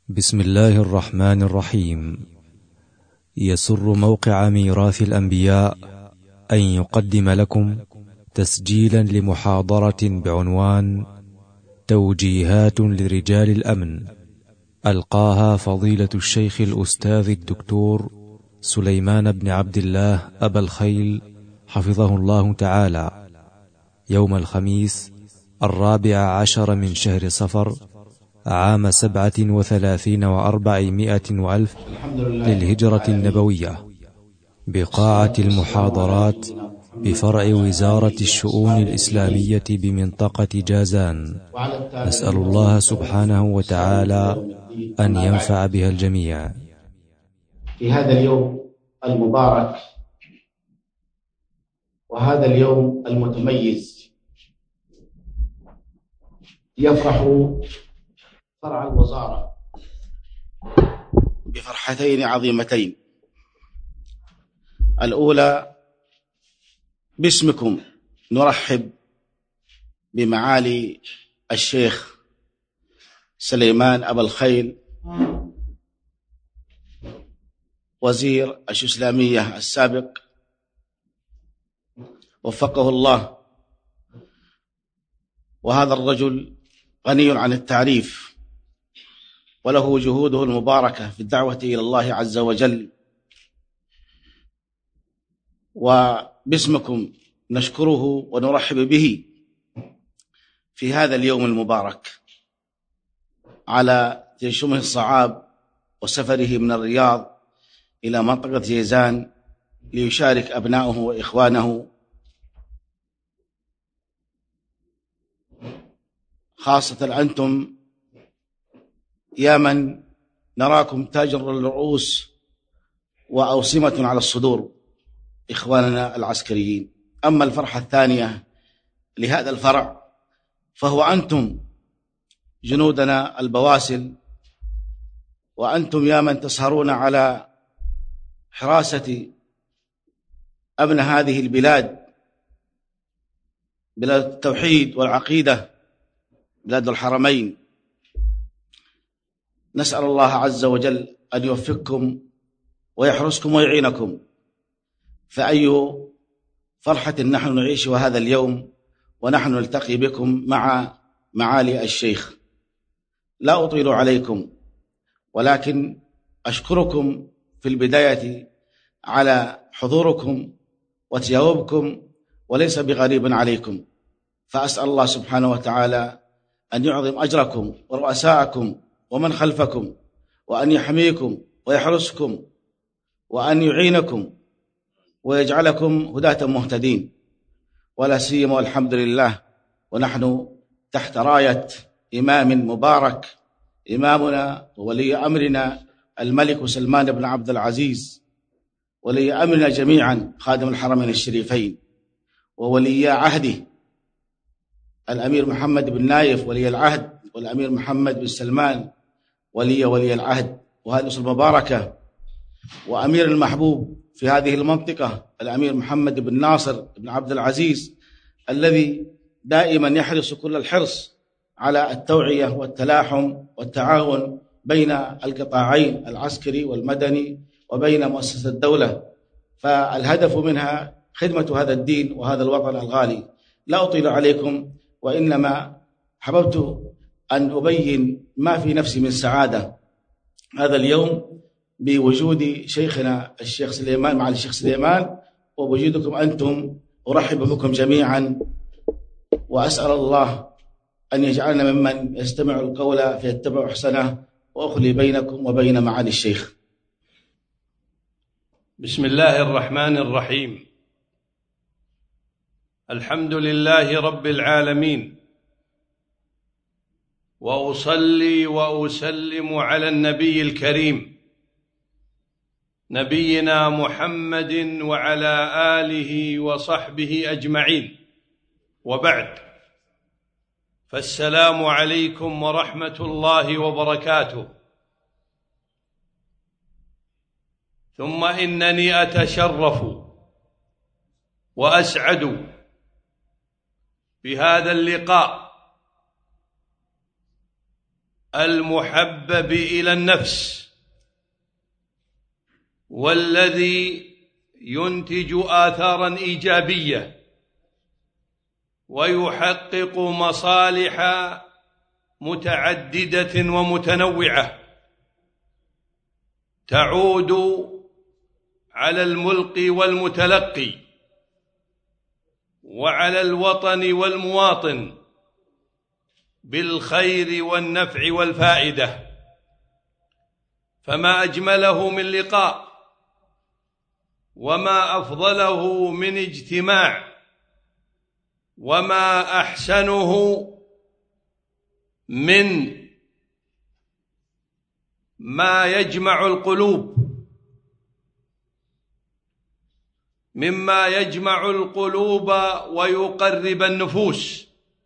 بسم الله الرحمن الرحيم. يسر موقع ميراث الأنبياء أن يقدم لكم تسجيلا لمحاضرة بعنوان توجيهات لرجال الأمن، ألقاها فضيلة الشيخ الأستاذ الدكتور سليمان بن عبد الله أبا الخيل حفظه الله تعالى، يوم الخميس 14 من شهر صفر عام 37 و400 وألف للهجرة النبوية، بقاعة المحاضرات بفرع وزارة الشؤون الإسلامية بمنطقة جازان. نسأل الله سبحانه وتعالى أن ينفع بها الجميع. في هذا اليوم المبارك وهذا اليوم المتميز يفرح فرع الوزارة بفرحتين عظيمتين. الأولى، باسمكم نرحب بمعالي الشيخ سليمان أبا الخيل وزير الإسلامية السابق وفقه الله، وهذا الرجل غني عن التعريف وله جهوده المباركة في الدعوة إلى الله عز وجل، وباسمكم نشكره ونرحب به في هذا اليوم المبارك على تنشمه الصعاب وسفره من الرياض إلى منطقة جيزان ليشارك أبنائه وإخوانه، خاصة أنتم يا من نراكم تاج الرؤوس وأوسمة على الصدور، إخواننا العسكريين. أما الفرحة الثانية لهذا الفرع فهو أنتم جنودنا البواسل، وأنتم يا من تسهرون على حراسة أمن هذه البلاد، بلاد التوحيد والعقيدة، بلاد الحرمين. نسأل الله عز وجل أن يوفقكم ويحرسكم ويعينكم. فأي فرحة نحن نعيش هذا اليوم ونحن نلتقي بكم مع معالي الشيخ. لا أطيل عليكم، ولكن أشكركم في البداية على حضوركم وتجاوبكم، وليس بغريب عليكم. فأسأل الله سبحانه وتعالى أن يعظم أجركم ورؤساءكم ومن خلفكم، وأن يحميكم ويحرسكم وأن يعينكم ويجعلكم هداة مهتدين، ولا سيما والحمد لله ونحن تحت راية إمام مبارك، إمامنا وولي أمرنا الملك سلمان بن عبد العزيز، ولي أمرنا جميعا خادم الحرمين الشريفين، وولي عهده الأمير محمد بن نايف ولي العهد، والأمير محمد بن سلمان ولي العهد، وهذه الأسرة المباركة، وأمير المحبوب في هذه المنطقة الأمير محمد بن ناصر بن عبد العزيز، الذي دائما يحرص كل الحرص على التوعية والتلاحم والتعاون بين القطاعين العسكري والمدني وبين مؤسسة الدولة، فالهدف منها خدمة هذا الدين وهذا الوطن الغالي. لا أطيل عليكم، وإنما حببت أن أبين ما في نفسي من سعادة هذا اليوم بوجود شيخنا الشيخ سليمان مع الشيخ سليمان، ووجودكم أنتم. أرحب بكم جميعا، وأسأل الله أن يجعلنا ممن يستمع القول فيتبع أحسنه، وأخلي بينكم وبين معالي الشيخ. بسم الله الرحمن الرحيم. الحمد لله رب العالمين، وأصلي وأسلم على النبي الكريم نبينا محمد وعلى آله وصحبه أجمعين، وبعد، فالسلام عليكم ورحمة الله وبركاته. ثم إنني أتشرف وأسعد بهذا اللقاء المحبب إلى النفس، والذي ينتج آثارا إيجابية ويحقق مصالح متعددة ومتنوعة تعود على الملقي والمتلقي وعلى الوطن والمواطن بالخير والنفع والفائدة. فما أجمله من لقاء وما أفضله من اجتماع وما أحسنه من ما يجمع القلوب، مما يجمع القلوب ويقرب النفوس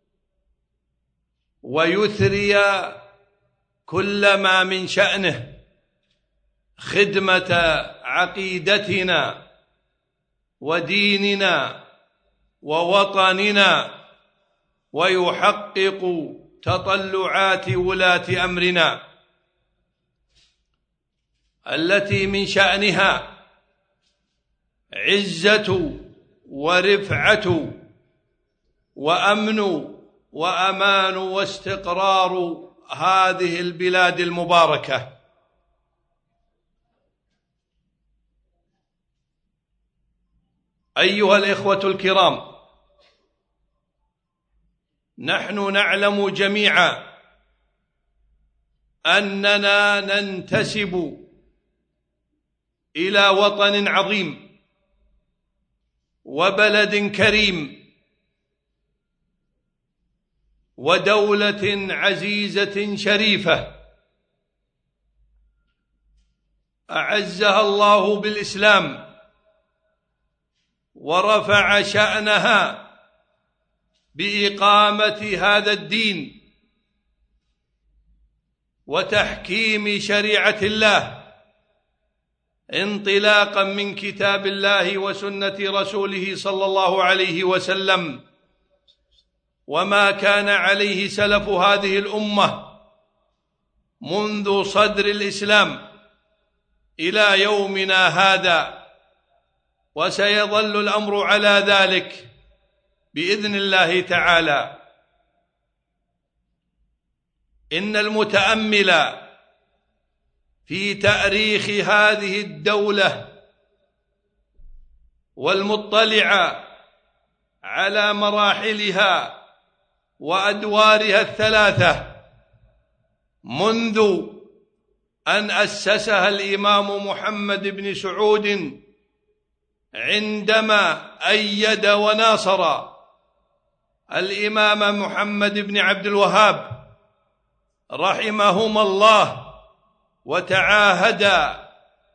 ويثري كل ما من شأنه خدمة عقيدتنا وديننا ووطننا، ويحقق تطلعات ولاة أمرنا التي من شأنها عزة ورفعة وأمن وأمان واستقرار هذه البلاد المباركة. أيها الإخوة الكرام، نحن نعلم جميعا أننا ننتسب إلى وطن عظيم وبلد كريم ودولة عزيزة شريفة أعزها الله بالإسلام ورفع شأنها بإقامة هذا الدين وتحكيم شريعة الله انطلاقا من كتاب الله وسنة رسوله صلى الله عليه وسلم، وما كان عليه سلف هذه الأمة منذ صدر الإسلام إلى يومنا هذا، وسيظل الأمر على ذلك بإذن الله تعالى. إن المتأمل في تاريخ هذه الدولة والمطلع على مراحلها وأدوارها الثلاثة منذ أن أسسها الإمام محمد بن سعود عندما أيد وناصر الإمام محمد بن عبد الوهاب رحمهما الله، وتعاهدا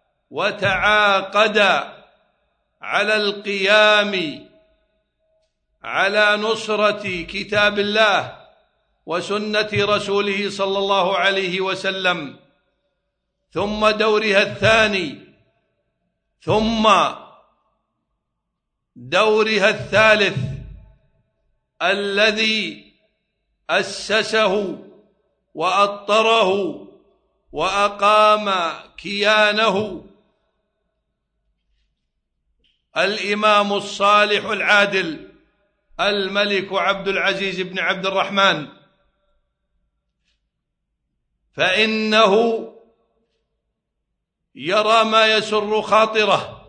وتعاقدا على القيام على نصرة كتاب الله وسنة رسوله صلى الله عليه وسلم، ثم دورها الثاني، ثم دورها الثالث الذي أسسه وأطره وأقام كيانه الإمام الصالح العادل الملك عبد العزيز بن عبد الرحمن، فإنه يرى ما يسر خاطره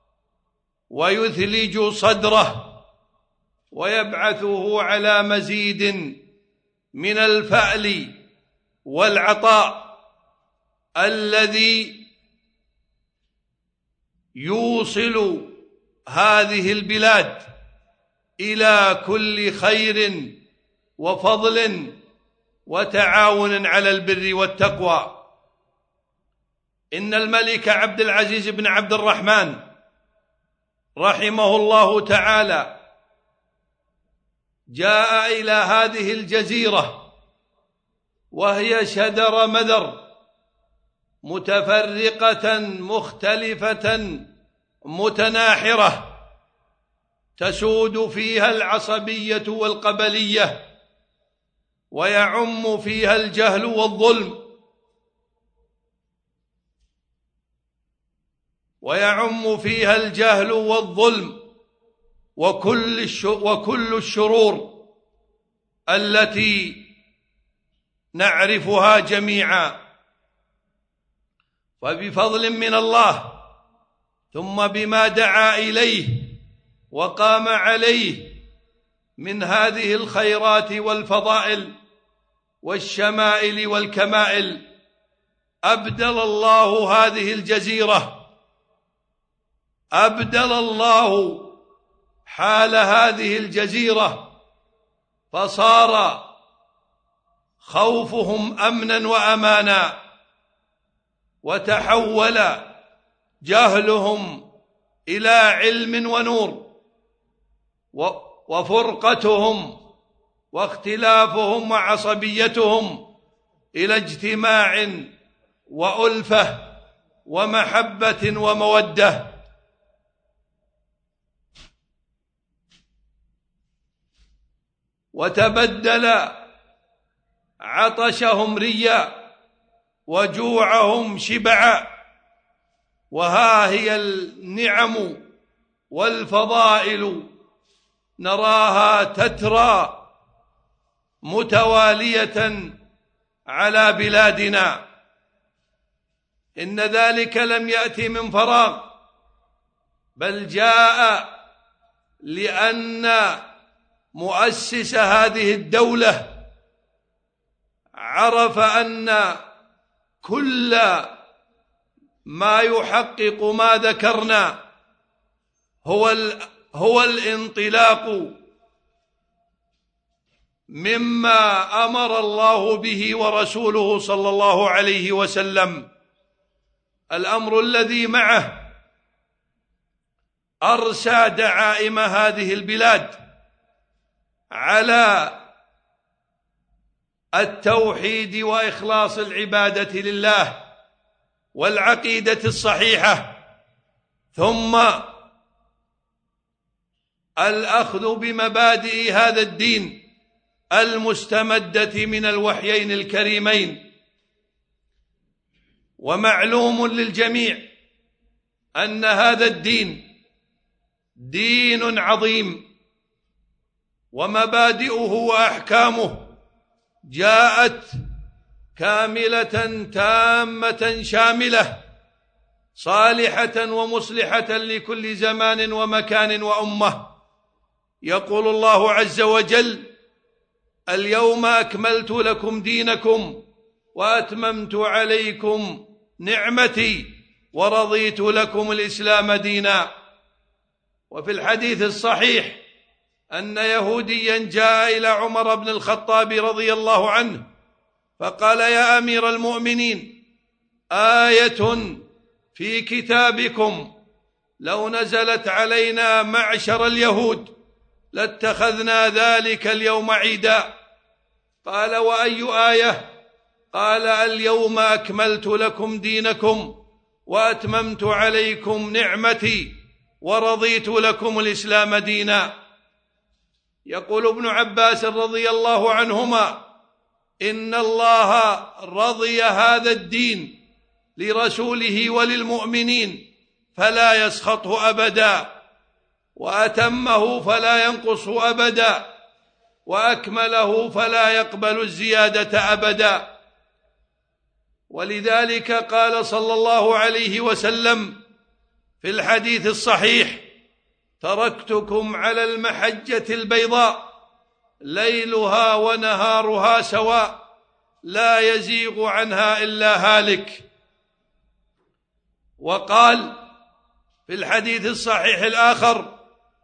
ويثلج صدره ويبعثه على مزيد من الفأل والعطاء الذي يوصل هذه البلاد إلى كل خير وفضل وتعاون على البر والتقوى. إن الملك عبد العزيز بن عبد الرحمن رحمه الله تعالى جاء إلى هذه الجزيرة وهي شدر مدر متفرقة مختلفة متناحرة تسود فيها العصبية والقبلية ويعم فيها الجهل والظلم، وكل الشرور التي نعرفها جميعا. وبفضل من الله ثم بما دعا إليه وقام عليه من هذه الخيرات والفضائل والشمائل والكمائل، أبدل الله هذه الجزيرة، أبدل الله حال هذه الجزيرة، فصار خوفهم أمنا وأمانا، وتحول جهلهم إلى علم ونور، وفرقتهم واختلافهم وعصبيتهم إلى اجتماع وألفة ومحبة ومودة. وتبدل عطشهم ريا وجوعهم شبعا. وها هي النعم والفضائل نراها تترى متوالية على بلادنا. إن ذلك لم يأتي من فراغ، بل جاء لأن مؤسس هذه الدولة عرف أن كل ما يحقق ما ذكرنا هو الانطلاق مما أمر الله به ورسوله صلى الله عليه وسلم. الأمر الذي معه أرسى دعائم هذه البلاد على التوحيد وإخلاص العبادة لله والعقيدة الصحيحة، ثم الأخذ بمبادئ هذا الدين المستمدة من الوحيين الكريمين. ومعلوم للجميع أن هذا الدين دين عظيم، ومبادئه وأحكامه جاءت كاملة تامة شاملة صالحة ومصلحة لكل زمان ومكان وأمة. يقول الله عز وجل: اليوم أكملت لكم دينكم وأتممت عليكم نعمتي ورضيت لكم الإسلام دينا. وفي الحديث الصحيح أن يهوديا جاء إلى عمر بن الخطاب رضي الله عنه فقال: يا أمير المؤمنين، آية في كتابكم لو نزلت علينا معشر اليهود لاتخذنا ذلك اليوم عيدا. قال: وأي آية؟ قال: اليوم أكملت لكم دينكم وأتممت عليكم نعمتي ورضيت لكم الإسلام دينا. يقول ابن عباس رضي الله عنهما: إن الله رضي هذا الدين لرسوله وللمؤمنين فلا يسخطه أبدا، وأتمه فلا ينقصه أبدا، وأكمله فلا يقبل الزيادة أبدا. ولذلك قال صلى الله عليه وسلم في الحديث الصحيح: تركتكم على المحجة البيضاء ليلها ونهارها سواء لا يزيغ عنها إلا هالك. وقال في الحديث الصحيح الآخر: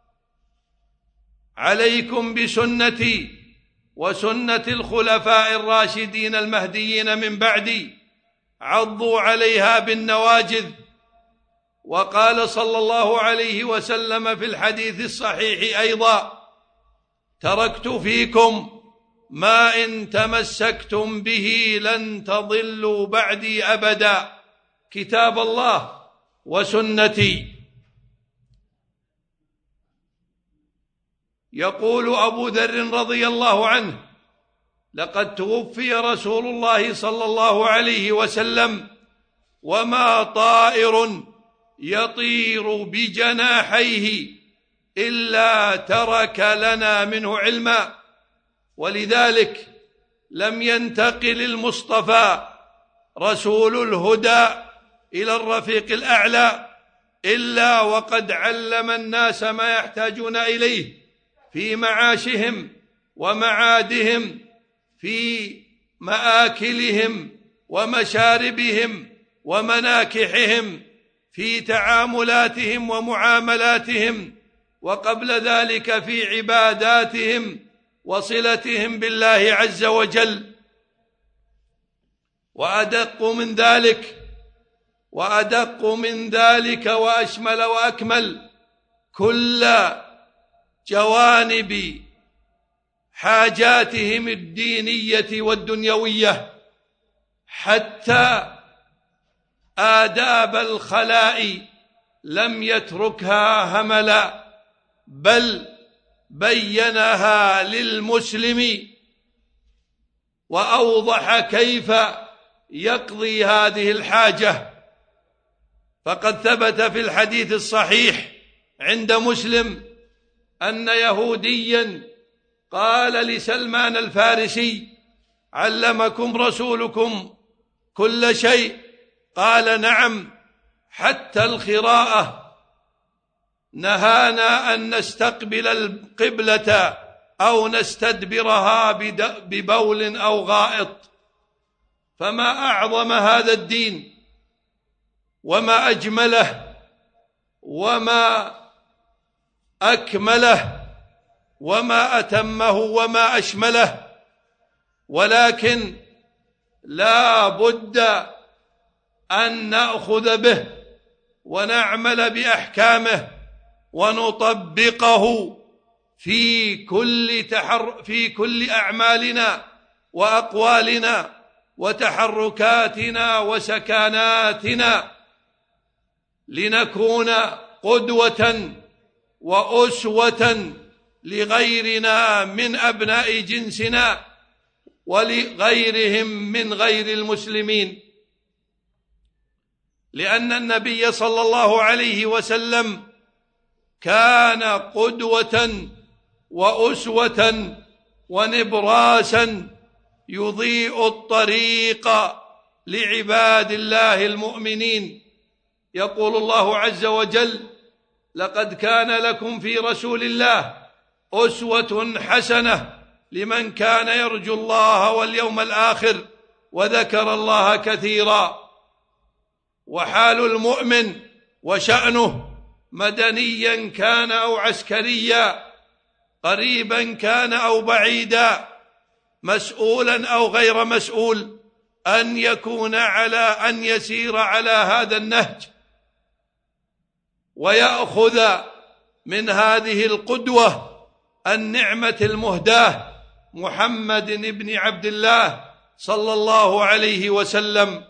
عليكم بسنتي وسنة الخلفاء الراشدين المهديين من بعدي عضوا عليها بالنواجذ. وقال صلى الله عليه وسلم في الحديث الصحيح أيضا: تركت فيكم ما إن تمسكتم به لن تضلوا بعدي أبدا، كتاب الله وسنتي. يقول أبو ذر رضي الله عنه: لقد توفي رسول الله صلى الله عليه وسلم وما طائر يطير بجناحيه إلا ترك لنا منه علما. ولذلك لم ينتقل المصطفى رسول الهدى إلى الرفيق الأعلى إلا وقد علم الناس ما يحتاجون إليه في معاشهم ومعادهم، في مآكلهم ومشاربهم ومناكحهم، في تعاملاتهم ومعاملاتهم، وقبل ذلك في عباداتهم وصلتهم بالله عز وجل. وأدق من ذلك وأشمل وأكمل كل جوانب حاجاتهم الدينية والدنيوية، حتى آداب الخلاء لم يتركها هملا، بل بينها للمسلم وأوضح كيف يقضي هذه الحاجة. فقد ثبت في الحديث الصحيح عند مسلم أن يهوديا قال لسلمان الفارسي: علمكم رسولكم كل شيء؟ قال: نعم، حتى الخراءة. نهانا أن نستقبل القبلة أو نستدبرها ببول أو غائط. فما أعظم هذا الدين وما أجمله وما أكمله وما أتمه وما أشمله. ولكن لا بد أن نأخذ به ونعمل بأحكامه ونطبقه في كل أعمالنا وأقوالنا وتحركاتنا وسكناتنا، لنكون قدوة وأسوة لغيرنا من أبناء جنسنا ولغيرهم من غير المسلمين. لأن النبي صلى الله عليه وسلم كان قدوة وأسوة ونبراسا يضيء الطريق لعباد الله المؤمنين. يقول الله عز وجل: لقد كان لكم في رسول الله أسوة حسنة لمن كان يرجو الله واليوم الآخر وذكر الله كثيرا. وحال المؤمن وشأنه مدنيا كان أو عسكريا، قريبا كان أو بعيدا، مسؤولا أو غير مسؤول، أن يسير على هذا النهج ويأخذ من هذه القدوة النعمة المهداة محمد بن عبد الله صلى الله عليه وسلم.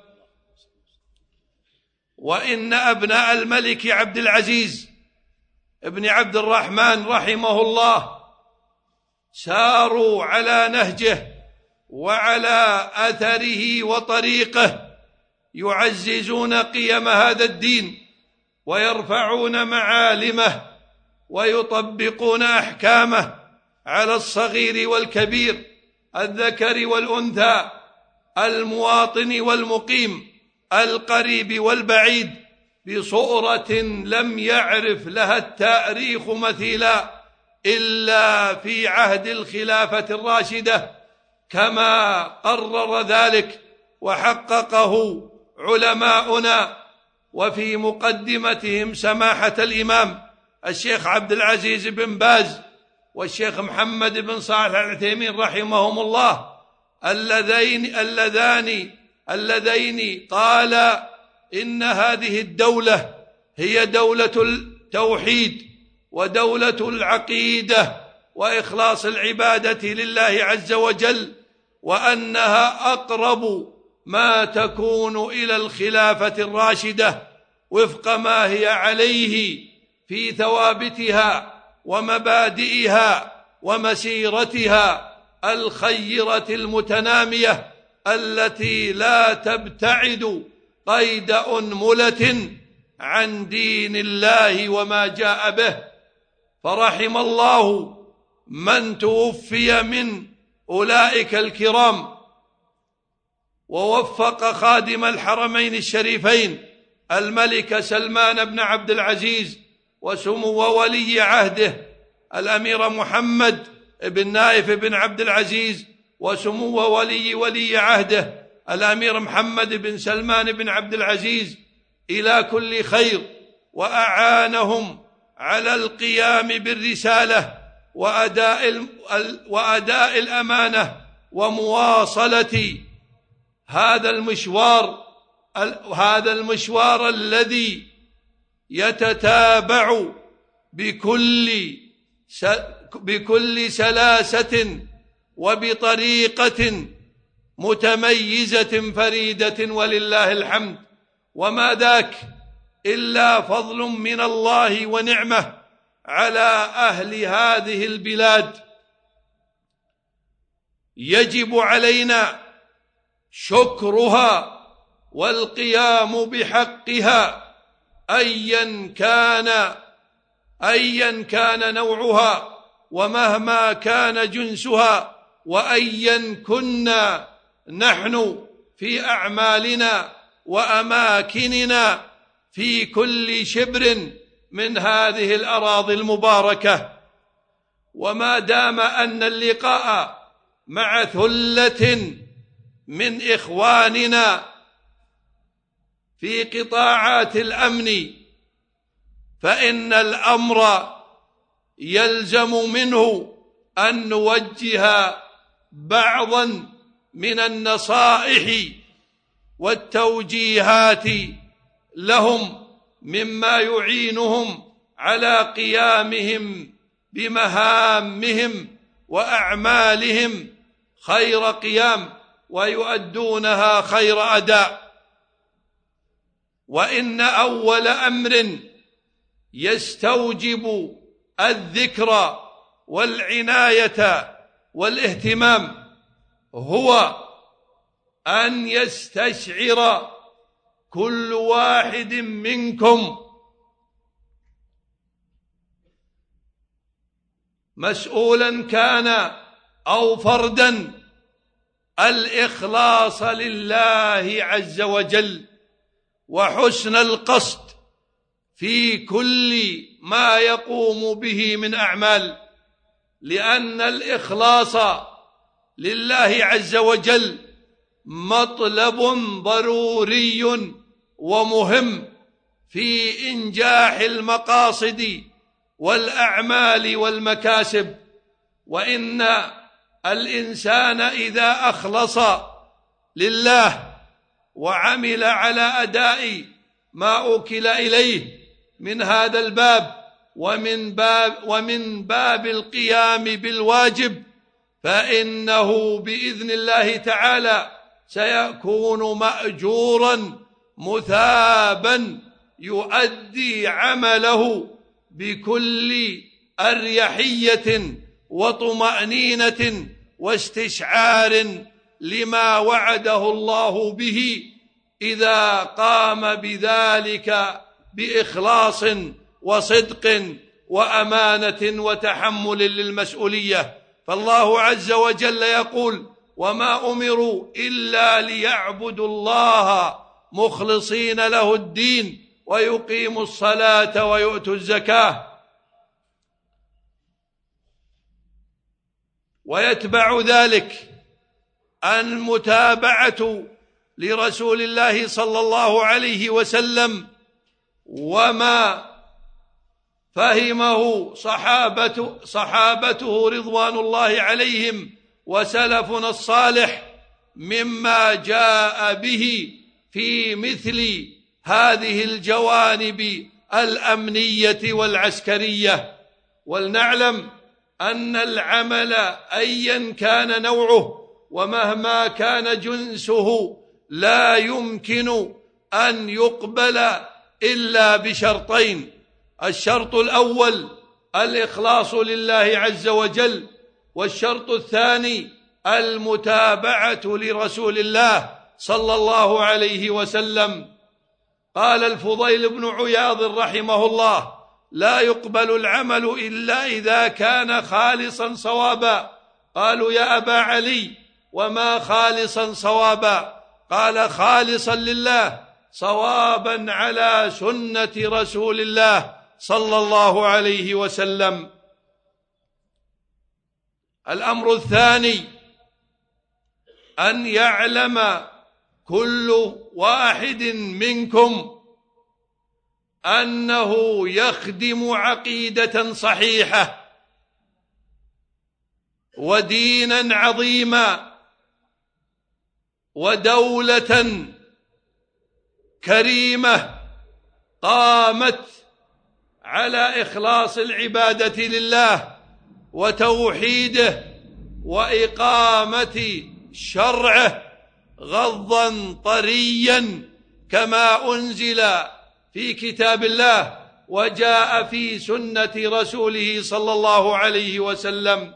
وإن أبناء الملك عبد العزيز ابن عبد الرحمن رحمه الله ساروا على نهجه وعلى أثره وطريقه، يعززون قيم هذا الدين ويرفعون معالمه ويطبقون أحكامه على الصغير والكبير، الذكر والأنثى، المواطن والمقيم، القريب والبعيد، بصورة لم يعرف لها التاريخ مثيلا إلا في عهد الخلافة الراشدة، كما قرر ذلك وحققه علماؤنا، وفي مقدمتهم سماحة الإمام الشيخ عبد العزيز بن باز والشيخ محمد بن صالح العثيمين رحمهم الله، اللذين قال إن هذه الدولة هي دولة التوحيد ودولة العقيدة وإخلاص العبادة لله عز وجل، وأنها أقرب ما تكون إلى الخلافة الراشدة وفق ما هي عليه في ثوابتها ومبادئها ومسيرتها الخيرة المتنامية التي لا تبتعد قيد أنملة عن دين الله وما جاء به. فرحم الله من توفي من أولئك الكرام، ووفق خادم الحرمين الشريفين الملك سلمان بن عبد العزيز وسمو ولي عهده الأمير محمد بن نايف بن عبد العزيز وسمو ولي عهده الأمير محمد بن سلمان بن عبد العزيز إلى كل خير، وأعانهم على القيام بالرسالة وأداء الأمانة ومواصلة هذا المشوار الذي يتتابع بكل سلاسة وبطريقة متميزة فريدة ولله الحمد. وما ذاك إلا فضل من الله ونعمة على أهل هذه البلاد، يجب علينا شكرها والقيام بحقها أيا كان نوعها ومهما كان جنسها، وأيا كنا نحن في أعمالنا وأماكننا في كل شبر من هذه الأراضي المباركة. وما دام أن اللقاء مع ثلة من إخواننا في قطاعات الأمن، فإن الأمر يلزم منه أن نوجه بعضا من النصائح والتوجيهات لهم مما يعينهم على قيامهم بمهامهم وأعمالهم خير قيام ويؤدونها خير أداء. وإن أول أمر يستوجب الذكر والعناية والاهتمام هو أن يستشعر كل واحد منكم مسؤولا كان أو فردا الإخلاص لله عز وجل وحسن القصد في كل ما يقوم به من أعمال، لأن الإخلاص لله عز وجل مطلب ضروري ومهم في إنجاح المقاصد والأعمال والمكاسب. وإن الإنسان إذا أخلص لله وعمل على أداء ما أوكل إليه من هذا الباب ومن باب القيام بالواجب، فإنه بإذن الله تعالى سيكون مأجورا مثابا يؤدي عمله بكل أريحية وطمأنينة واستشعار لما وعده الله به إذا قام بذلك بإخلاص وصدق وأمانة وتحمل للمسؤولية. فالله عز وجل يقول: وما أمروا إلا ليعبدوا الله مخلصين له الدين ويقيموا الصلاة ويؤتوا الزكاة. ويتبع ذلك المتابعة لرسول الله صلى الله عليه وسلم وما فهمه صحابته رضوان الله عليهم وسلفنا الصالح مما جاء به في مثل هذه الجوانب الأمنية والعسكرية. ولنعلم أن العمل أيا كان نوعه ومهما كان جنسه لا يمكن أن يقبل إلا بشرطين: الشرط الأول الإخلاص لله عز وجل، والشرط الثاني المتابعة لرسول الله صلى الله عليه وسلم. قال الفضيل بن عياض رحمه الله: لا يقبل العمل إلا إذا كان خالصا صوابا. قالوا: يا أبا علي، وما خالصا صوابا؟ قال: خالصا لله صوابا على سنة رسول الله صلى الله عليه وسلم. الأمر الثاني أن يعلم كل واحد منكم أنه يخدم عقيدة صحيحة ودينا عظيما ودولة كريمة قامت على إخلاص العبادة لله وتوحيده وإقامة شرعه غضا طريا كما أنزل في كتاب الله وجاء في سنة رسوله صلى الله عليه وسلم.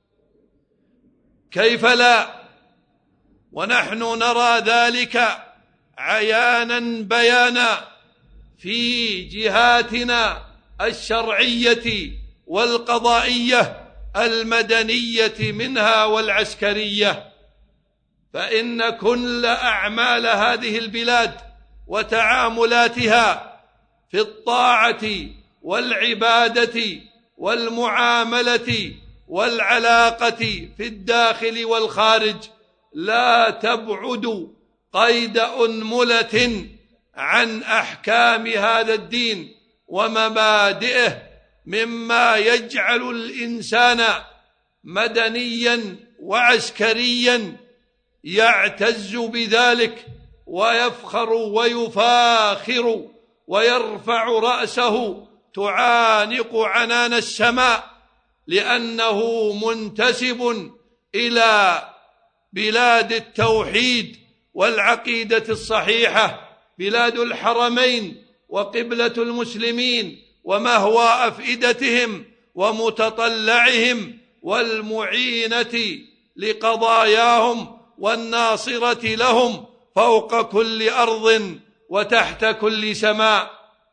كيف لا؟ ونحن نرى ذلك عيانا بيانا في جهاتنا الشرعية والقضائية المدنية منها والعسكرية، فإن كل أعمال هذه البلاد وتعاملاتها في الطاعة والعبادة والمعاملة والعلاقة في الداخل والخارج لا تبعد قيد أنملة عن أحكام هذا الدين ومبادئه، مما يجعل الإنسان مدنيا وعسكريا يعتز بذلك ويفخر ويفاخر ويرفع رأسه تعانق عنان السماء، لأنه منتسب إلى بلاد التوحيد والعقيدة الصحيحة، بلاد الحرمين وقبلة المسلمين ومهوى أفئدتهم ومتطلعهم والمعينة لقضاياهم والناصرة لهم فوق كل أرض وتحت كل سماء.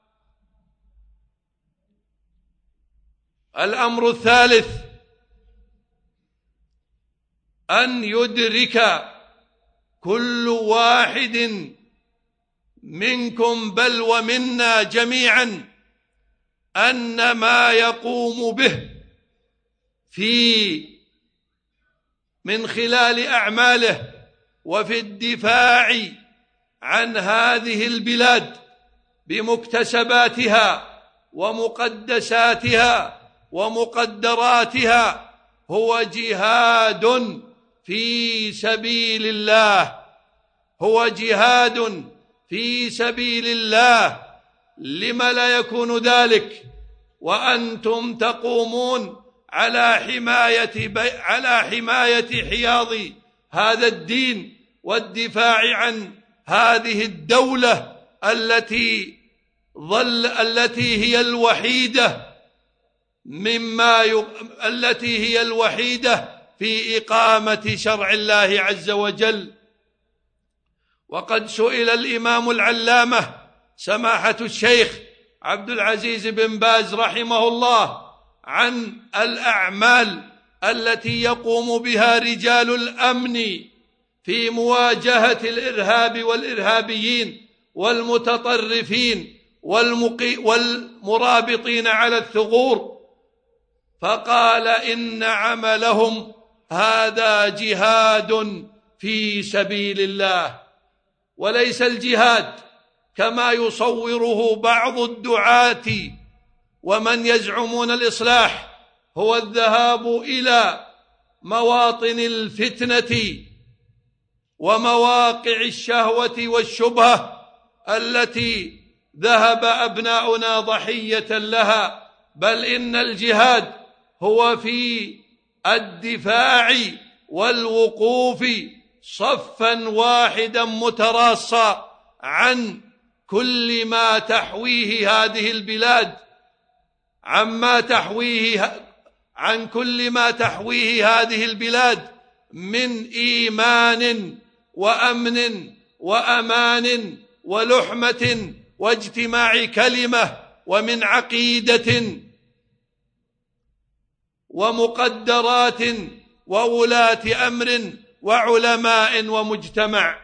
الأمر الثالث أن يدرك كل واحد منكم بل ومنا جميعا أن ما يقوم به من خلال أعماله وفي الدفاع عن هذه البلاد بمكتسباتها ومقدساتها ومقدراتها هو جهاد في سبيل الله، هو جهاد في سبيل الله. لم لا يكون ذلك وأنتم تقومون على حماية حياض هذا الدين والدفاع عن هذه الدولة التي هي الوحيدة في إقامة شرع الله عز وجل. وقد سئل الإمام العلامة سماحة الشيخ عبد العزيز بن باز رحمه الله عن الأعمال التي يقوم بها رجال الأمن في مواجهة الإرهاب والإرهابيين والمتطرفين والمرابطين على الثغور، فقال: إن عملهم هذا جهاد في سبيل الله، وليس الجهاد كما يصوره بعض الدعاة ومن يزعمون الإصلاح هو الذهاب إلى مواطن الفتنة ومواقع الشهوة والشبهة التي ذهب أبناؤنا ضحية لها، بل إن الجهاد هو في الدفاع والوقوف صفا واحدا متراصا عن كل ما تحويه هذه البلاد، عما تحويه عن كل ما تحويه هذه البلاد من إيمان وأمن وأمان ولحمة واجتماع كلمة، ومن عقيدة ومقدرات وولاة أمر وعلماء ومجتمع.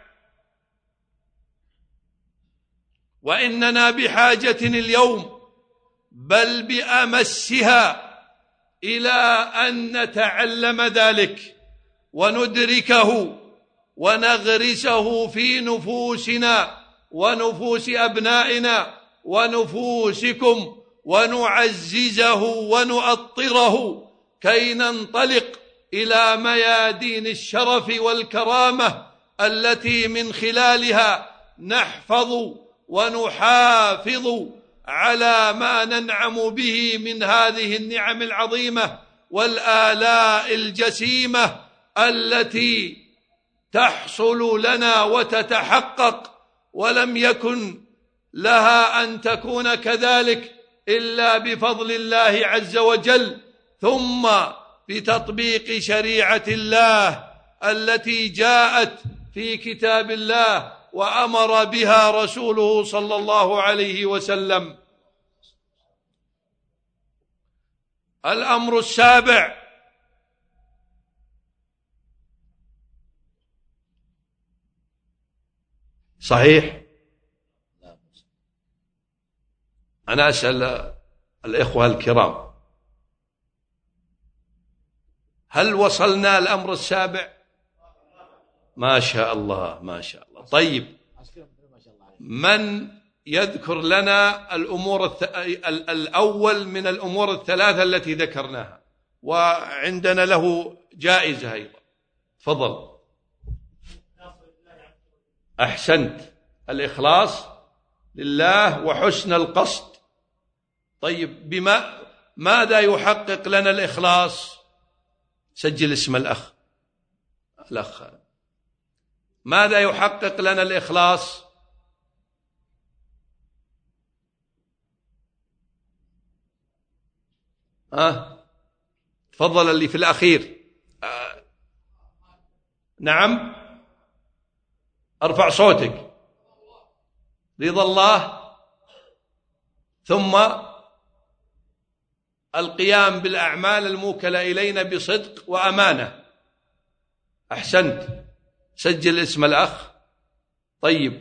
وإننا بحاجة اليوم بل بأمسها إلى أن نتعلم ذلك وندركه ونغرسه في نفوسنا ونفوس أبنائنا ونفوسكم، ونعززه ونؤطره كي ننطلق إلى ميادين الشرف والكرامة التي من خلالها نحفظ ونحافظ على ما ننعم به من هذه النعم العظيمة والآلاء الجسيمة التي تحصل لنا وتتحقق، ولم يكن لها أن تكون كذلك إلا بفضل الله عز وجل، ثم بتطبيق شريعة الله التي جاءت في كتاب الله وأمر بها رسوله صلى الله عليه وسلم. الأمر السابع: صحيح أنا أسأل الإخوة الكرام، هل وصلنا الأمر السابع؟ ما شاء الله ما شاء الله. طيب، من يذكر لنا الأول من الأمور الثلاثة التي ذكرناها؟ وعندنا له جائزة أيضا. تفضل. أحسنت، الإخلاص لله وحسن القصد. طيب، ماذا يحقق لنا الإخلاص؟ سجل اسم الأخ. ماذا يحقق لنا الإخلاص؟ تفضل اللي في الأخير. نعم، أرفع صوتك. رضا الله، ثم القيام بالأعمال الموكلة إلينا بصدق وأمانة. أحسنت، سجل اسم الأخ. طيب،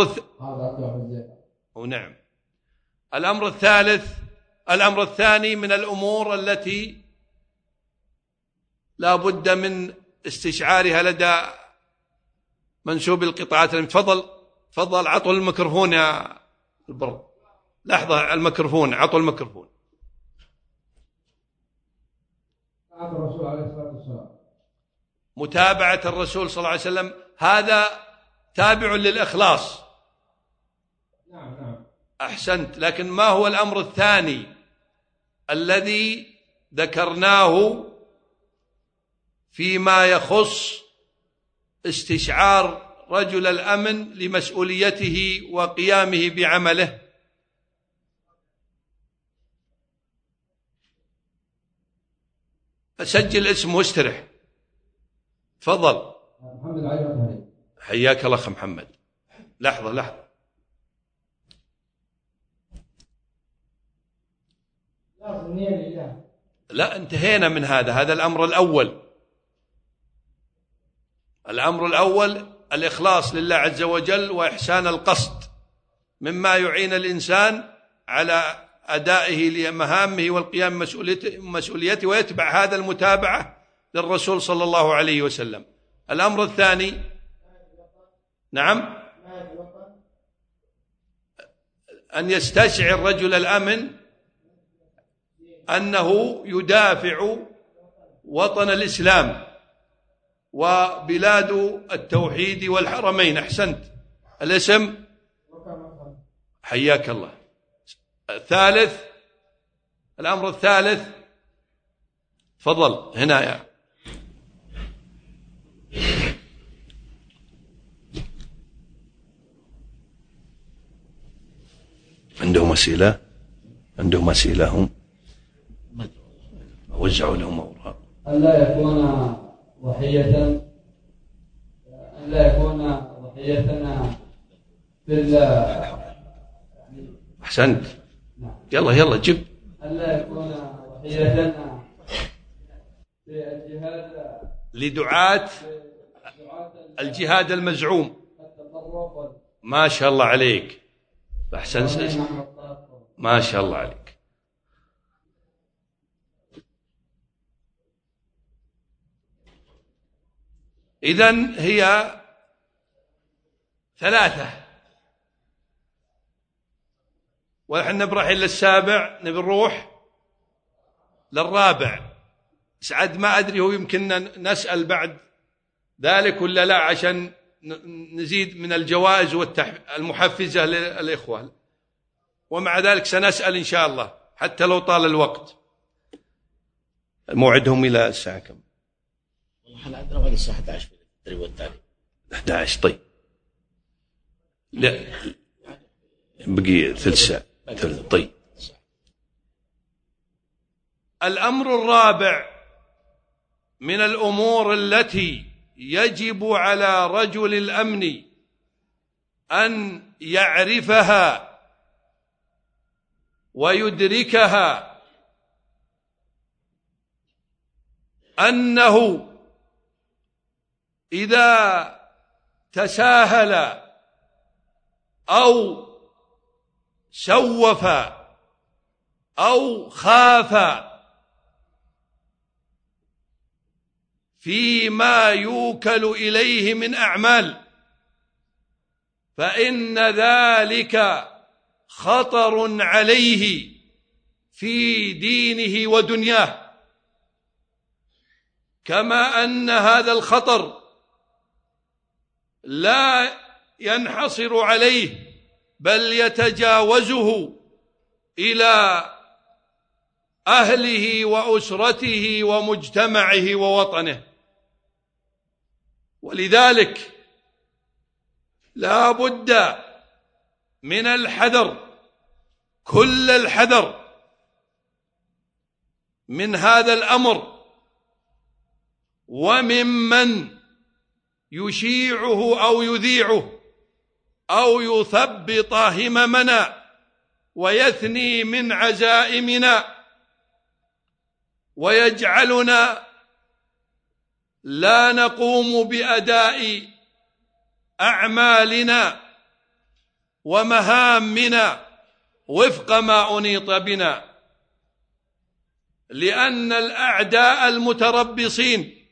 نعم، الأمر الثاني من الأمور التي لا بد من استشعارها لدى منسوب القطاعات. تفضل عطوا الميكروفون يا البر. لحظة، الميكروفون، عطوا الميكروفون. الرسول عليه الصلاة والسلام، متابعة الرسول صلى الله عليه وسلم، هذا تابع للإخلاص. نعم. أحسنت، لكن ما هو الأمر الثاني الذي ذكرناه فيما يخص استشعار رجل الأمن لمسؤوليته وقيامه بعمله؟ أسجل اسمه واسترح. تفضل. محمد علي. حياك الله أخ محمد. لحظة. لا، انتهينا من هذا الأمر الأول. الأمر الأول الإخلاص لله عز وجل وإحسان القصد، مما يعين الإنسان على أدائه لمهامه والقيام بمسؤوليته، ويتبع هذا المتابعة للرسول صلى الله عليه وسلم. الأمر الثاني، نعم، أن يستشعر رجل الأمن أنه يدافع وطن الإسلام وبلاد التوحيد والحرمين. أحسنت، الاسم. حياك الله. الأمر الثالث، تفضل هنا يا عندهم أسئلة هم. وزعوا لهم أوراق. ألا يكون ضحيتنا أحسنت. يلا جب. ألا يكون ضحيتنا للجهاد، لدعاة الجهاد المزعوم. ما شاء الله عليك، أحسنت، ما شاء الله عليك. إذن هي 3، ونحن نبرح إلى السابع، نبي نروح للرابع. سعد ما أدري هو يمكننا نسأل بعد ذلك ولا لا، عشان نزيد من الجوائز المحفزة للإخوة، ومع ذلك سنسأل إن شاء الله حتى لو طال الوقت. موعدهم إلى الساعة كم؟ والله عندنا موعد الساعة 11 في التدريب والتعليم. 11. طيب لا بقي 3 ساعات. طيب الأمر الرابع من الأمور التي يجب على رجل الأمن أن يعرفها ويدركها أنه إذا تساهل أو سوف أو خاف فيما يوكل إليه من أعمال، فإن ذلك خطر عليه في دينه ودنياه، كما أن هذا الخطر لا ينحصر عليه بل يتجاوزه إلى أهله وأسرته ومجتمعه ووطنه. ولذلك لا بد من الحذر، كل الحذر من هذا الأمر وممن يشيعه أو يذيعه أو يثبط هممنا ويثني من عزائمنا ويجعلنا لا نقوم بأداء أعمالنا ومهامنا وفق ما أنيط بنا، لأن الأعداء المتربصين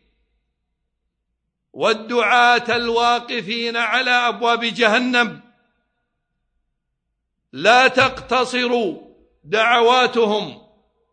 والدعاة الواقفين على أبواب جهنم لا تقتصر دعواتهم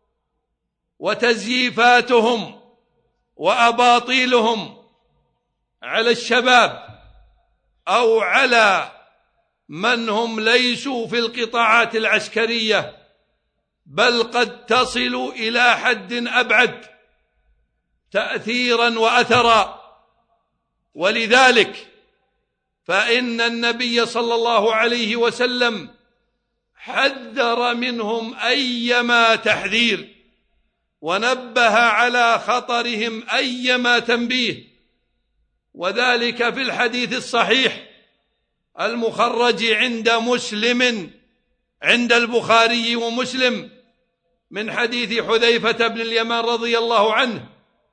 وتزييفاتهم وأباطيلهم على الشباب أو على من هم ليسوا في القطاعات العسكرية، بل قد تصل إلى حد أبعد تأثيرا وأثرا. ولذلك فإن النبي صلى الله عليه وسلم حذر منهم أيما تحذير، ونبه على خطرهم أيما تنبيه، وذلك في الحديث الصحيح المخرج عند البخاري ومسلم من حديث حذيفة بن اليمان رضي الله عنه،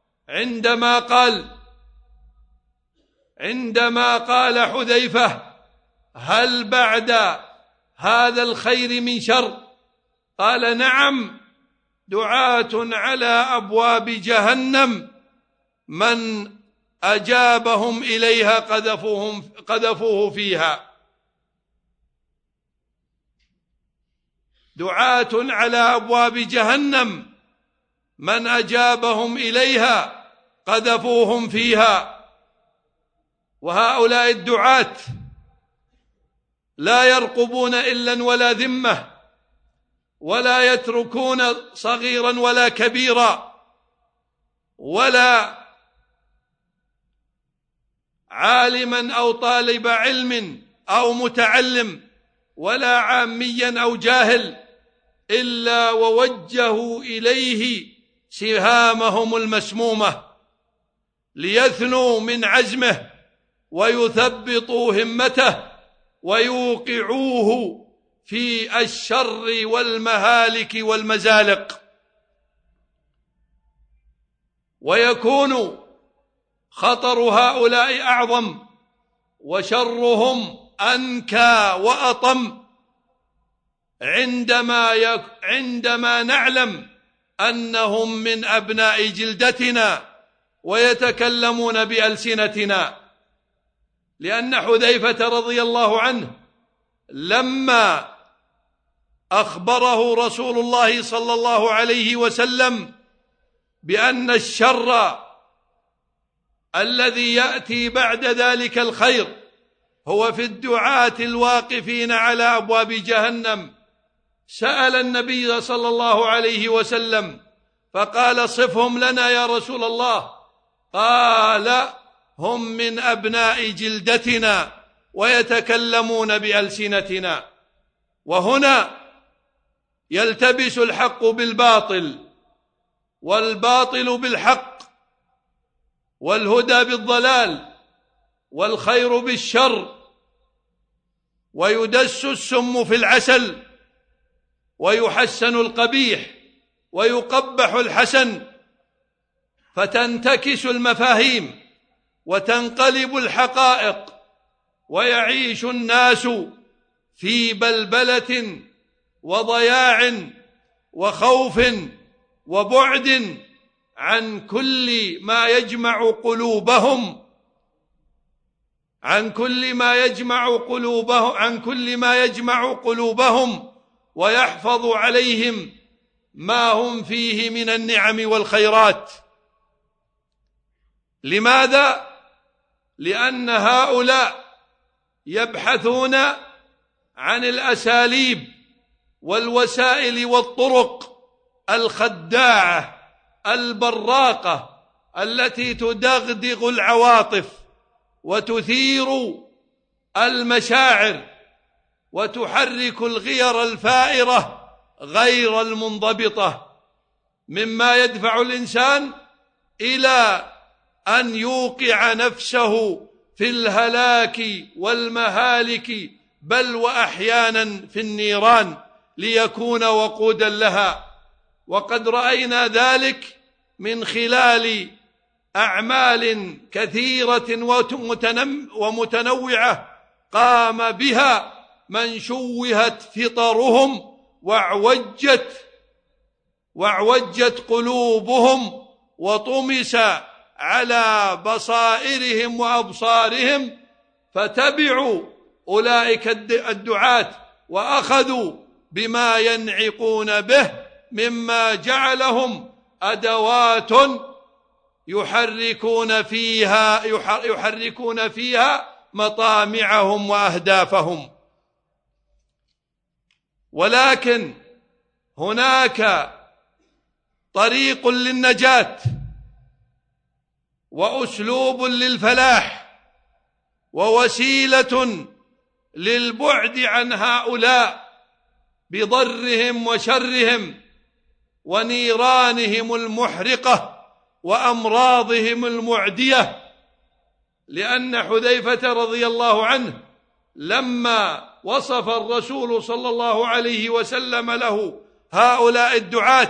عندما قال حذيفة: هل بعد هذا الخير من شر؟ قال: نعم، دعاة على أبواب جهنم من أجابهم إليها قذفوه فيها. دعاة على أبواب جهنم من أجابهم إليها قذفوهم فيها. وهؤلاء الدعاة لا يرقبون إلا ولا ذمة، ولا يتركون صغيرا ولا كبيرا، ولا عالما أو طالب علم أو متعلم، ولا عاميا أو جاهل، إلا ووجهوا إليه سهامهم المسمومة ليثنوا من عزمه ويثبطوا همته ويوقعوه في الشر والمهالك والمزالق، ويكون خطر هؤلاء أعظم وشرهم أنكى وأطم عندما نعلم أنهم من أبناء جلدتنا ويتكلمون بألسنتنا. لأن حذيفة رضي الله عنه لما أخبره رسول الله صلى الله عليه وسلم بأن الشر الذي يأتي بعد ذلك الخير هو في الدعاة الواقفين على أبواب جهنم، سأل النبي صلى الله عليه وسلم فقال: صفهم لنا يا رسول الله. قال: هم من أبناء جلدتنا ويتكلمون بألسنتنا. وهنا يلتبس الحق بالباطل والباطل بالحق والهدى بالضلال والخير بالشر، ويدس السم في العسل ويحسن القبيح ويقبح الحسن، فتنتكس المفاهيم وتنقلب الحقائق ويعيش الناس في بلبلة وضياع وخوف وبعد عن كل ما يجمع قلوبهم ويحفظ عليهم ما هم فيه من النعم والخيرات. لماذا؟ لأن هؤلاء يبحثون عن الأساليب والوسائل والطرق الخداعة البراقة التي تدغدغ العواطف وتثير المشاعر وتحرك الغير الفائرة غير المنضبطة، مما يدفع الإنسان إلى أن يوقع نفسه في الهلاك والمهالك، بل وأحيانا في النيران ليكون وقودا لها. وقد رأينا ذلك من خلال أعمال كثيرة ومتنوعة قام بها من شوهت فطرهم وعوجت قلوبهم وطمس على بصائرهم وأبصارهم، فتبعوا أولئك الدعاة وأخذوا بما ينعقون به مما جعلهم أدوات يحركون فيها مطامعهم وأهدافهم. ولكن هناك طريق للنجاة وأسلوب للفلاح ووسيلة للبعد عن هؤلاء بضرهم وشرهم ونيرانهم المحرقة وأمراضهم المعدية. لأن حذيفة رضي الله عنه لما وصف الرسول صلى الله عليه وسلم له هؤلاء الدعاة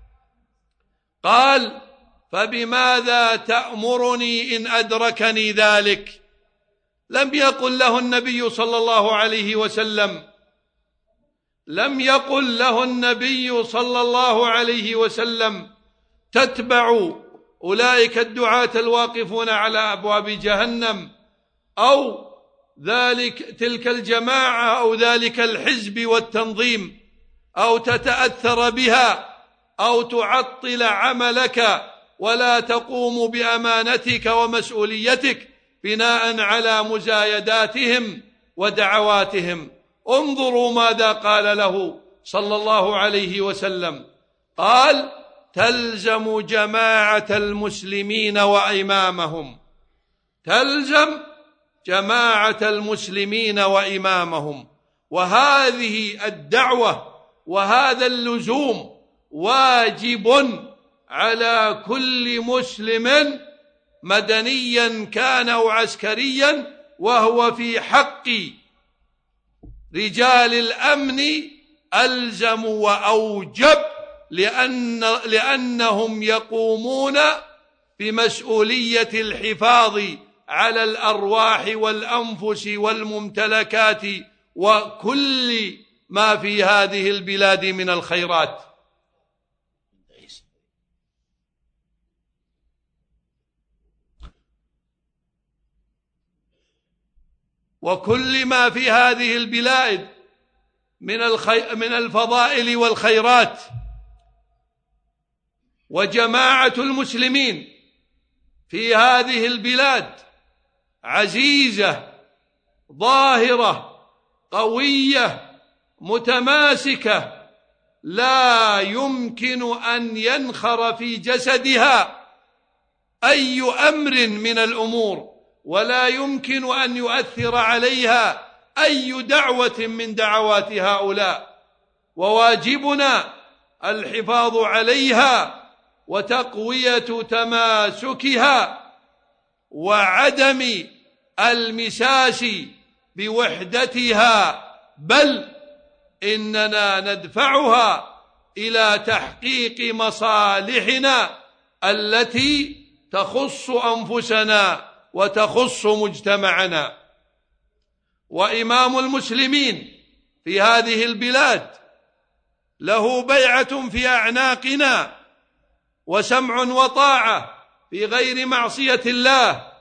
قال: فبماذا تأمرني إن أدركني ذلك؟ لم يقل له النبي صلى الله عليه وسلم تتبع أولئك الدعاة الواقفون على أبواب جهنم، أو تلك الجماعة أو ذلك الحزب والتنظيم، أو تتأثر بها أو تعطل عملك ولا تقوم بأمانتك ومسؤوليتك بناء على مزايداتهم ودعواتهم. انظروا ماذا قال له صلى الله عليه وسلم، قال: تلزم جماعة المسلمين وإمامهم، تلزم جماعة المسلمين وإمامهم. وهذه الدعوة وهذا اللزوم واجب على كل مسلم مدنيا كان أو عسكريا، وهو في حق رجال الأمن ألزم وأوجب، لأنهم يقومون بمسؤولية الحفاظ على الأرواح والأنفس والممتلكات وكل ما في هذه البلاد من الخيرات. وكل ما في هذه البلاد من الفضائل والخيرات. وجماعة المسلمين في هذه البلاد عزيزة ظاهرة قوية متماسكة، لا يمكن أن ينخر في جسدها أي أمر من الأمور، ولا يمكن أن يؤثر عليها أي دعوة من دعوات هؤلاء، وواجبنا الحفاظ عليها وتقوية تماسكها وعدم المساس بوحدتها، بل إننا ندفعها إلى تحقيق مصالحنا التي تخص أنفسنا وتخص مجتمعنا. وإمام المسلمين في هذه البلاد له بيعة في أعناقنا وسمع وطاعة في غير معصية الله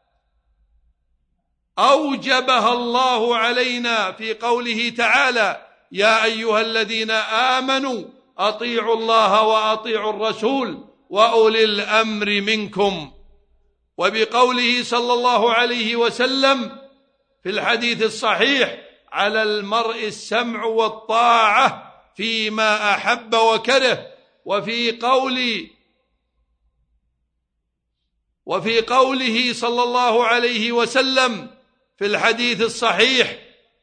أوجبها الله علينا في قوله تعالى: يا أيها الذين آمنوا أطيعوا الله وأطيعوا الرسول وأولي الأمر منكم. وبقوله صلى الله عليه وسلم في الحديث الصحيح: على المرء السمع والطاعة فيما أحب وكره. وفي قوله صلى الله عليه وسلم في الحديث الصحيح: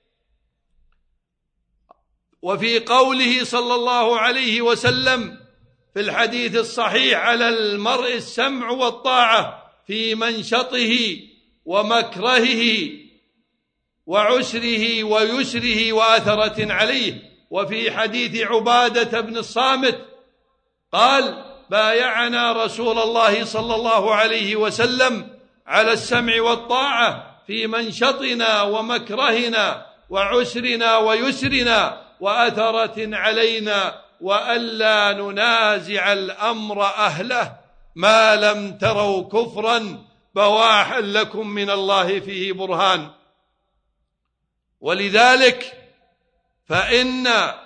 وفي قوله صلى الله عليه وسلم في الحديث الصحيح: على المرء السمع والطاعة في منشطه ومكرهه وعسره ويسره وأثرة عليه. وفي حديث عبادة بن الصامت قال: بايعنا رسول الله صلى الله عليه وسلم على السمع والطاعة في منشطنا ومكرهنا وعسرنا ويسرنا وأثرة علينا، وألا ننازع الأمر أهله ما لم تروا كفرا بواحا لكم من الله فيه برهان. ولذلك فإن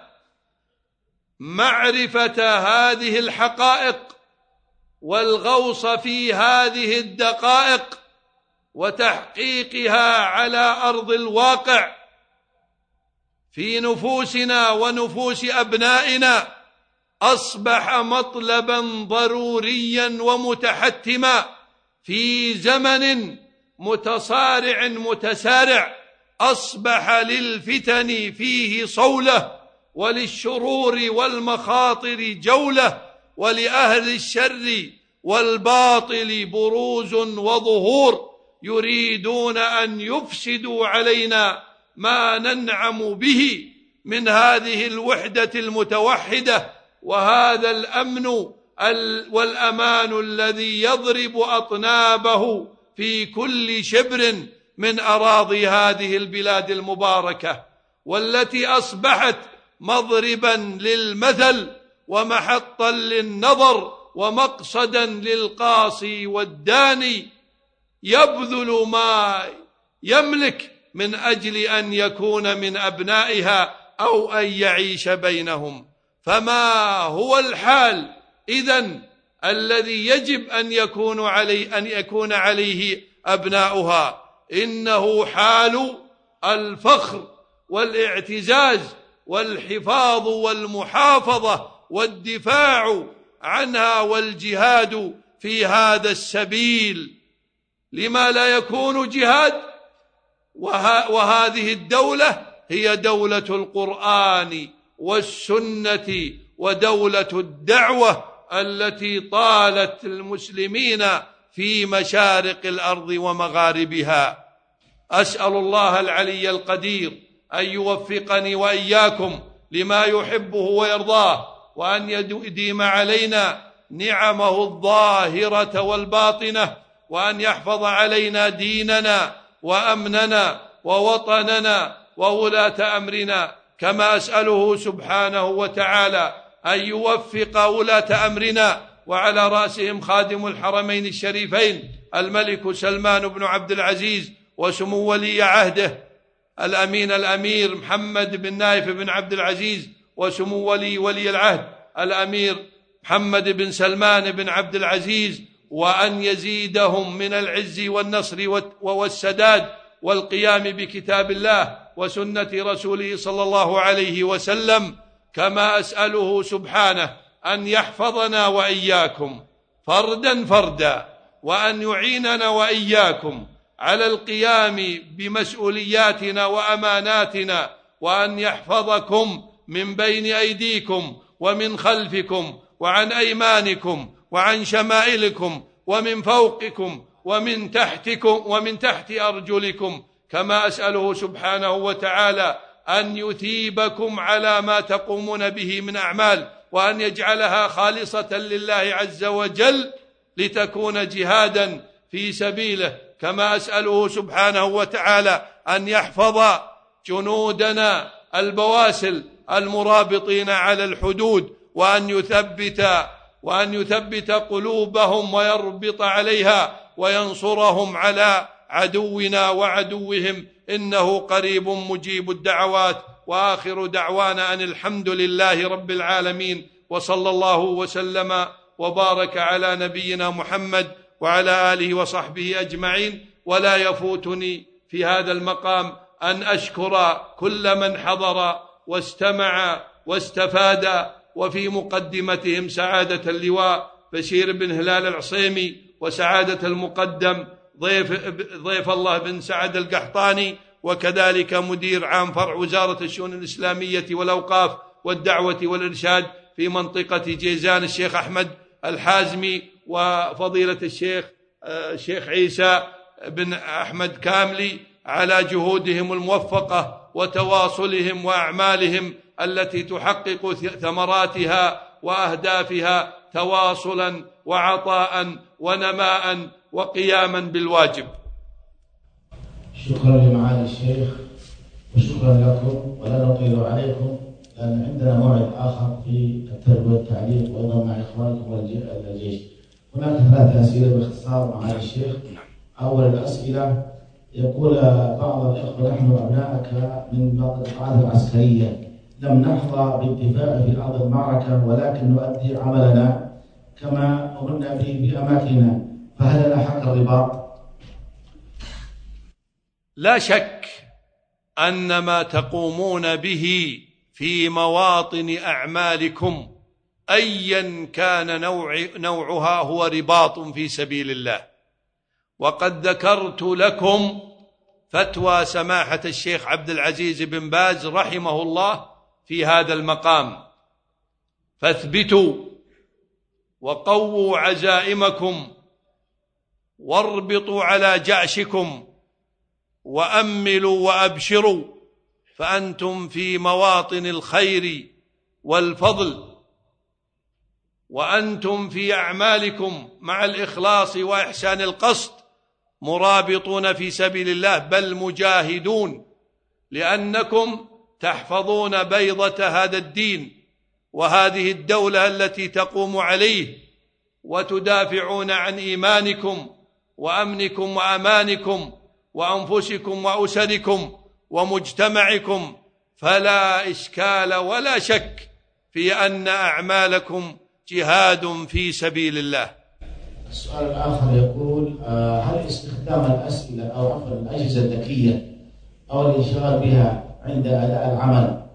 معرفة هذه الحقائق والغوص في هذه الدقائق وتحقيقها على أرض الواقع في نفوسنا ونفوس أبنائنا أصبح مطلبا ضروريا ومتحتما في زمن متصارع متسارع. أصبح للفتن فيه صولة، وللشرور والمخاطر جولة، ولأهل الشر والباطل بروز وظهور، يريدون أن يفسدوا علينا ما ننعم به من هذه الوحدة المتوحدة وهذا الأمن والأمان الذي يضرب أطنابه في كل شبر من أراضي هذه البلاد المباركة، والتي أصبحت مضربا للمثل ومحطا للنظر ومقصدا للقاصي والداني، يبذل ما يملك من أجل أن يكون من أبنائها أو أن يعيش بينهم. فما هو الحال إذن الذي يجب أن يكون عليه أبناؤها؟ إنه حال الفخر والاعتزاز والحفاظ والمحافظة والدفاع عنها والجهاد في هذا السبيل. لما لا يكون جهاد وهذه الدولة هي دولة القرآن والسنة ودولة الدعوة التي طالت المسلمين في مشارق الأرض ومغاربها. أسأل الله العلي القدير أن يوفقني وإياكم لما يحبه ويرضاه، وأن يديم علينا نعمه الظاهرة والباطنة، وأن يحفظ علينا ديننا وأمننا ووطننا وولاة أمرنا، كما أسأله سبحانه وتعالى أن يوفق ولاة أمرنا، وعلى رأسهم خادم الحرمين الشريفين الملك سلمان بن عبد العزيز، وسمو ولي عهده الأمير محمد بن نايف بن عبد العزيز، وسمو ولي العهد الأمير محمد بن سلمان بن عبد العزيز، وأن يزيدهم من العز والنصر والسداد والقيام بكتاب الله وسنة رسوله صلى الله عليه وسلم. كما أسأله سبحانه أن يحفظنا وإياكم فردا فردا، وأن يعيننا وإياكم على القيام بمسؤولياتنا وأماناتنا، وأن يحفظكم من بين أيديكم ومن خلفكم وعن أيمانكم وعن شمائلكم ومن فوقكم ومن تحتكم ومن تحت أرجلكم. كما أسأله سبحانه وتعالى أن يثيبكم على ما تقومون به من أعمال، وأن يجعلها خالصة لله عز وجل لتكون جهادا في سبيله. كما أسأله سبحانه وتعالى أن يحفظ جنودنا البواسل المرابطين على الحدود، وأن يثبت قلوبهم ويربط عليها، وينصرهم على عدونا وعدوهم، إنه قريب مجيب الدعوات. وآخر دعوانا أن الحمد لله رب العالمين، وصلى الله وسلم وبارك على نبينا محمد وعلى آله وصحبه أجمعين. ولا يفوتني في هذا المقام أن أشكر كل من حضر واستمع واستفاد، وفي مقدمتهم سعادة اللواء بشير بن هلال العصيمي، وسعادة المقدم ضيف الله بن سعد القحطاني، وكذلك مدير عام فرع وزارة الشؤون الإسلامية والأوقاف والدعوة والإرشاد في منطقة جيزان الشيخ أحمد الحازمي، وفضيلة الشيخ عيسى بن أحمد كاملي على جهودهم الموفقة وتواصلهم وأعمالهم التي تحقق ثمراتها وأهدافها تواصلا وعطاء ونماء وقياما بالواجب. شكرا لمعالي الشيخ وشكرا لكم، ولا نطيل عليكم لأن عندنا موعد آخر في التربية والتعليم وأيضا مع إخوانكم الجيش. هناك 3 أسئلة باختصار معالي الشيخ. أول الأسئلة يقول بعض الإخوة: نحن أبنائك من بعض القاعدة العسكرية لم نحظى بانتفاع في أرض المعركة، ولكن نؤدي عملنا كما أمرنا به بأماكننا، فهل لنا حق الرباط؟ لا شك أن ما تقومون به في مواطن أعمالكم أيا كان نوعها هو رباط في سبيل الله. وقد ذكرت لكم فتوى سماحة الشيخ عبد العزيز بن باز رحمه الله في هذا المقام: فاثبتوا وقووا عزائمكم واربطوا على جأشكم وأملوا وأبشروا، فأنتم في مواطن الخير والفضل، وأنتم في أعمالكم مع الإخلاص وإحسان القصد مرابطون في سبيل الله، بل مجاهدون، لأنكم تحفظون بيضة هذا الدين وهذه الدولة التي تقوم عليه، وتدافعون عن إيمانكم وأمنكم وأمانكم وأنفسكم وأسركم ومجتمعكم. فلا إشكال ولا شك في أن أعمالكم جهاد في سبيل الله. السؤال الآخر يقول: هل استخدام الأسئلة أو عفوا الأجهزة الذكية أو الانشغال بها عند أداء العمل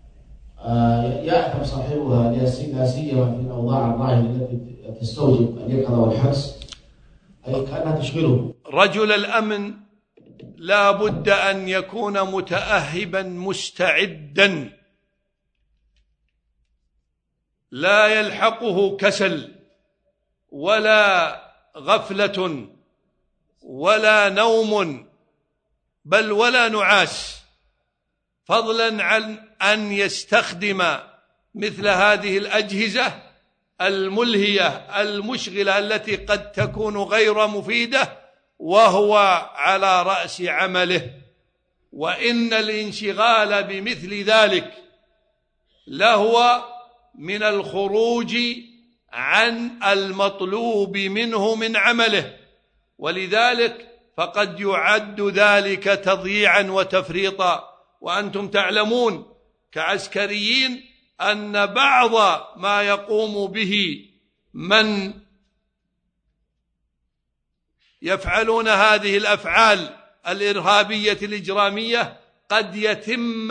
يأثم صاحبها لا سيما في الأوضاع الراهنة التي تستوجب اليقظة والحرص، أي كأنها تشغله؟ رجل الأمن لا بد أن يكون متأهبا مستعدا لا يلحقه كسل ولا غفلة ولا نوم بل ولا نعاس، فضلا عن أن يستخدم مثل هذه الأجهزة الملهية المشغلة التي قد تكون غير مفيدة وهو على رأس عمله. وإن الانشغال بمثل ذلك لهو من الخروج عن المطلوب منه من عمله، ولذلك فقد يعد ذلك تضييعا وتفريطا. وأنتم تعلمون كعسكريين أن بعض ما يقوم به من يفعلون هذه الأفعال الإرهابية الإجرامية قد يتم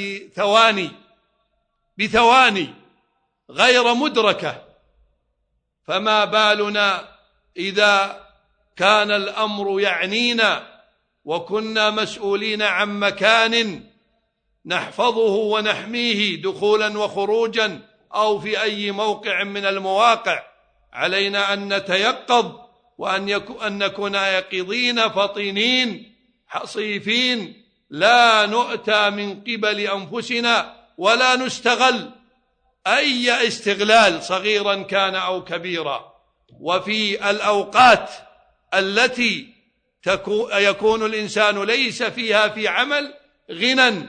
بثواني غير مدركة، فما بالنا إذا كان الأمر يعنينا وكنا مسؤولين عن مكان نحفظه ونحميه دخولا وخروجا أو في أي موقع من المواقع. علينا أن نتيقظ وأن نكون يقظين فطنين حصيفين، لا نؤتى من قبل أنفسنا ولا نستغل أي استغلال صغيرا كان أو كبيرا. وفي الأوقات التي يكون الإنسان ليس فيها في عمل غنى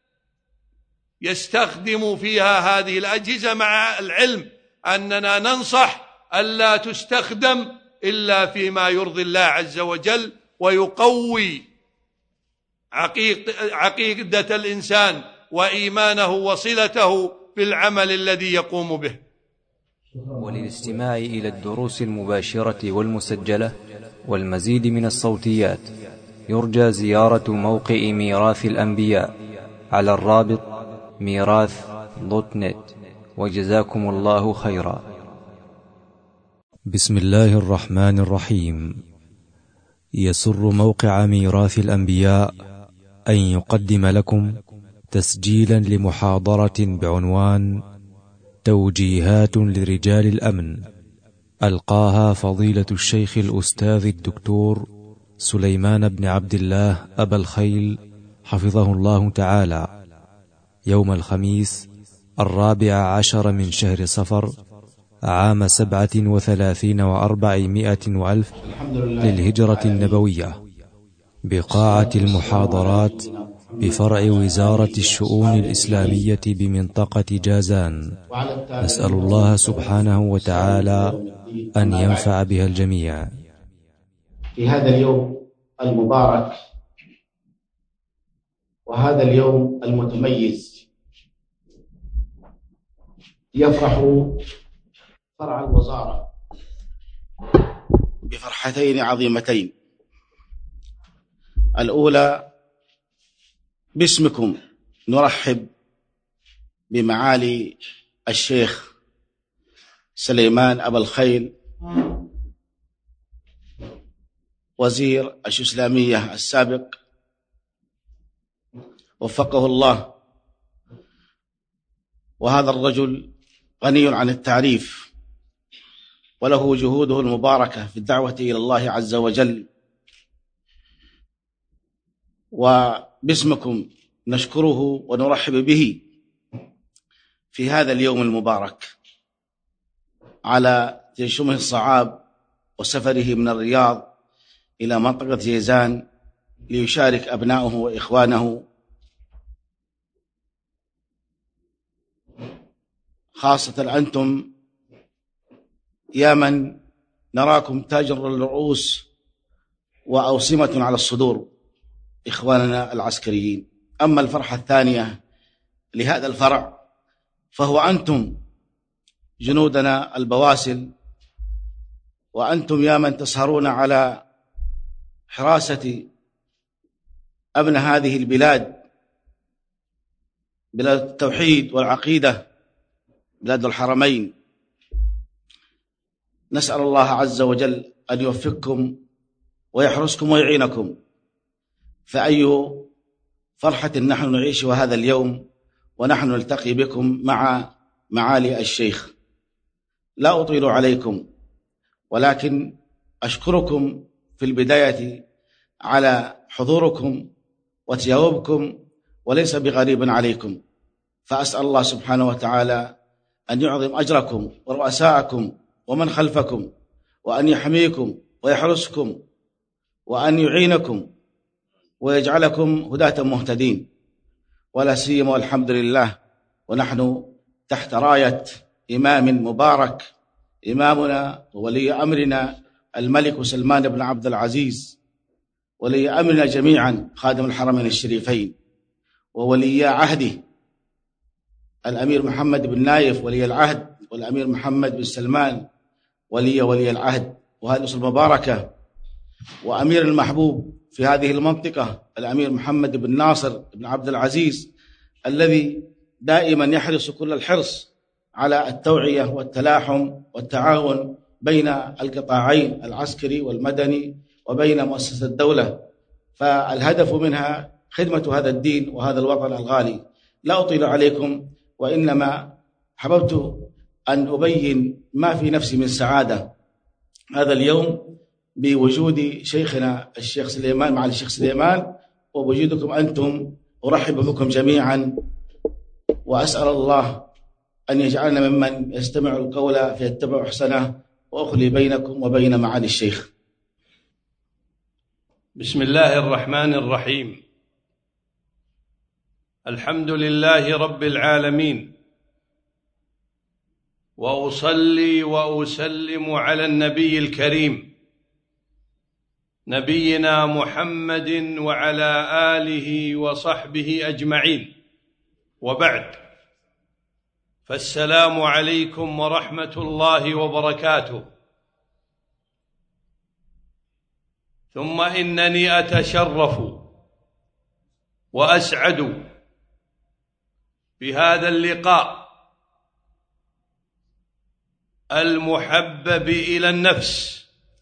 يستخدم فيها هذه الأجهزة، مع العلم أننا ننصح ألا تستخدم إلا فيما يرضي الله عز وجل ويقوي عقيدة الإنسان وإيمانه وصلته بالعمل الذي يقوم به. وللاستماع إلى الدروس المباشرة والمسجلة والمزيد من الصوتيات يرجى زيارة موقع ميراث الأنبياء على الرابط ميراث.net. وجزاكم الله خيرا. بسم الله الرحمن الرحيم. يسر موقع ميراث الأنبياء أن يقدم لكم تسجيلا لمحاضرة بعنوان توجيهات لرجال الأمن، ألقاها فضيلة الشيخ الأستاذ الدكتور سليمان بن عبد الله أبا الخيل حفظه الله تعالى يوم الخميس 14 من شهر صفر عام 37 و400 وألف للهجرة النبوية بقاعة المحاضرات بفرع وزارة الشؤون الإسلامية بمنطقة جازان. نسأل الله سبحانه وتعالى أن ينفع بها الجميع. في هذا اليوم المبارك وهذا اليوم المتميز يفرح فرع الوزارة بفرحتين عظيمتين. الأولى باسمكم نرحب بمعالي الشيخ سليمان أبا الخيل وزير الإسلامية السابق وفقه الله، وهذا الرجل غني عن التعريف وله جهوده المباركة في الدعوة إلى الله عز وجل. وباسمكم نشكره ونرحب به في هذا اليوم المبارك على تنشمه الصعاب وسفره من الرياض إلى منطقة جيزان ليشارك أبنائه وإخوانه، خاصة أنتم يا من نراكم تاج الرؤوس وأوسمة على الصدور، إخواننا العسكريين. أما الفرحة الثانية لهذا الفرع فهو أنتم جنودنا البواسل، وأنتم يا من تسهرون على حراسة أمن هذه البلاد، بلاد التوحيد والعقيدة، بلاد الحرمين. نسأل الله عز وجل أن يوفقكم ويحرسكم ويعينكم. فأي فرحة نحن نعيش هذا اليوم ونحن نلتقي بكم مع معالي الشيخ. لا أطيل عليكم، ولكن أشكركم في البداية على حضوركم وتجاوبكم، وليس بغريب عليكم. فأسأل الله سبحانه وتعالى أن يعظم أجركم ورؤساءكم ومن خلفكم، وأن يحميكم ويحرسكم، وأن يعينكم ويجعلكم هداة مهتدين، ولا سيما والحمد لله ونحن تحت راية إمام مبارك، إمامنا وولي أمرنا الملك سلمان بن عبد العزيز، ولي أمرنا جميعا خادم الحرمين الشريفين، وولي عهده الأمير محمد بن نايف ولي العهد، والأمير محمد بن سلمان ولي العهد، وهذه الأسرة المباركة، وأمير المحبوب في هذه المنطقة الأمير محمد بن ناصر بن عبد العزيز، الذي دائما يحرص كل الحرص على التوعية والتلاحم والتعاون بين القطاعين العسكري والمدني وبين مؤسسة الدولة، فالهدف منها خدمة هذا الدين وهذا الوطن الغالي. لا أطيل عليكم، وإنما حببت أن أبين ما في نفسي من سعادة هذا اليوم بوجود شيخنا الشيخ سليمان مع الشيخ سليمان، ووجودكم أنتم. أرحب بكم جميعا، وأسأل الله أن يجعلنا ممن يستمع القول فيتبع أحسنه، وأخلي بينكم وبين معالي الشيخ. بسم الله الرحمن الرحيم. الحمد لله رب العالمين، وأصلي وأسلم على النبي الكريم نبينا محمد وعلى آله وصحبه أجمعين، وبعد، فالسلام عليكم ورحمة الله وبركاته. ثم إنني أتشرف وأسعد بهذا اللقاء المحبب إلى النفس،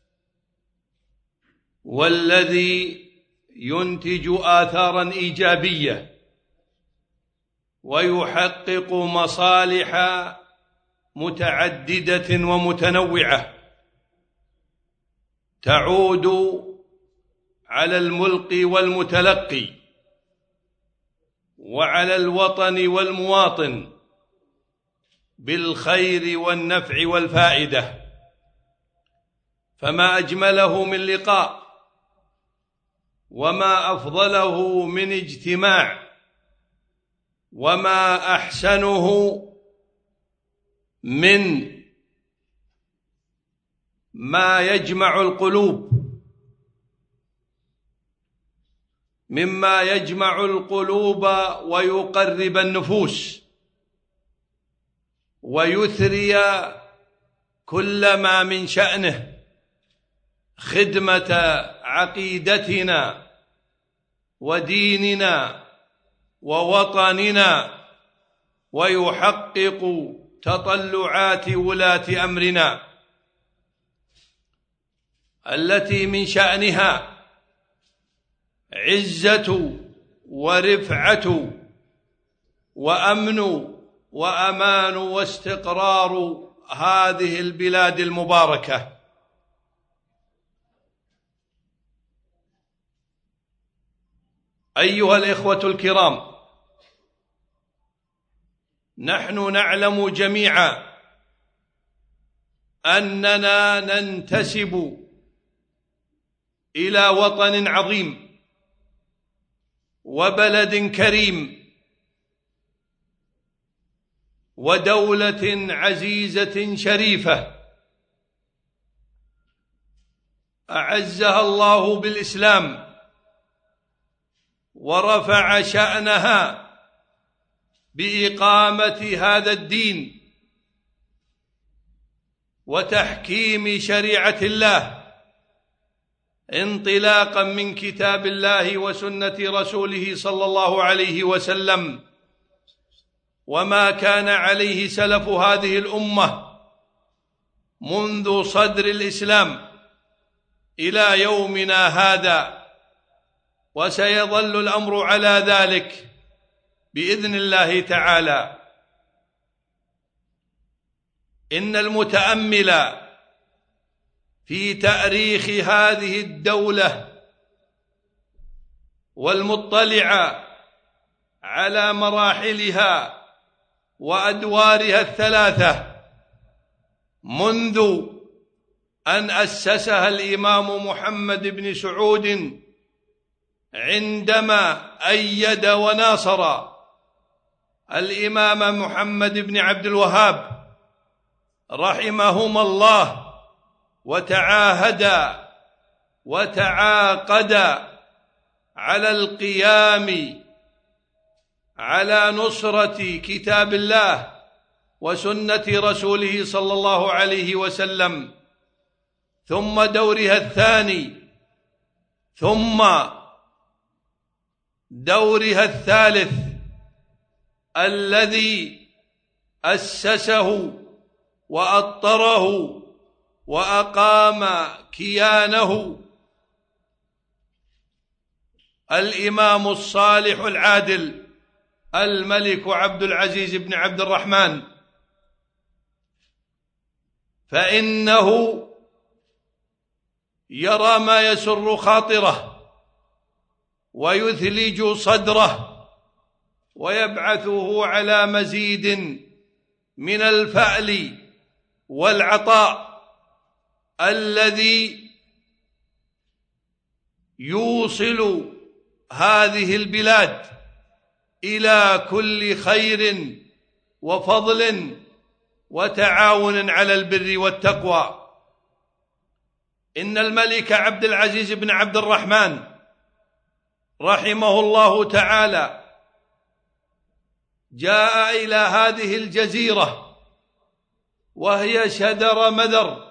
والذي ينتج آثاراً إيجابية ويحقق مصالح متعددة ومتنوعة تعود على الملقي والمتلقي، وعلى الوطن والمواطن بالخير والنفع والفائدة. فما أجمله من لقاء، وما أفضله من اجتماع، وما أحسنه من ما يجمع القلوب، مما يجمع القلوب ويقرب النفوس، ويثري كل ما من شأنه خدمة عقيدتنا وديننا ووطننا، ويحقق تطلعات ولاة أمرنا التي من شأنها عزة ورفعة وأمن وأمان واستقرار هذه البلاد المباركة. أيها الإخوة الكرام، نحن نعلم جميعا أننا ننتسب إلى وطن عظيم وبلد كريم ودولة عزيزة شريفة أعزها الله بالإسلام ورفع شأنها بإقامة هذا الدين وتحكيم شريعة الله انطلاقا من كتاب الله وسنة رسوله صلى الله عليه وسلم، وما كان عليه سلف هذه الأمة منذ صدر الإسلام إلى يومنا هذا، وسيظل الأمر على ذلك بإذن الله تعالى. إن المتأمل في تاريخ هذه الدولة والمطلع على مراحلها وأدوارها الثلاثة منذ أن أسسها الإمام محمد بن سعود عندما أيد وناصر الإمام محمد بن عبد الوهاب رحمهما الله، وتعاهدا وتعاقدا على القيام على نصرة كتاب الله وسنة رسوله صلى الله عليه وسلم، ثم دورها الثاني، ثم دورها الثالث الذي أسسه وأطره وأقام كيانه الإمام الصالح العادل الملك عبد العزيز بن عبد الرحمن، فإنه يرى ما يسر خاطره ويثلج صدره ويبعثه على مزيد من الفأل والعطاء الذي يوصل هذه البلاد إلى كل خير وفضل وتعاون على البر والتقوى. إن الملك عبد العزيز بن عبد الرحمن رحمه الله تعالى جاء إلى هذه الجزيرة وهي شدر مدر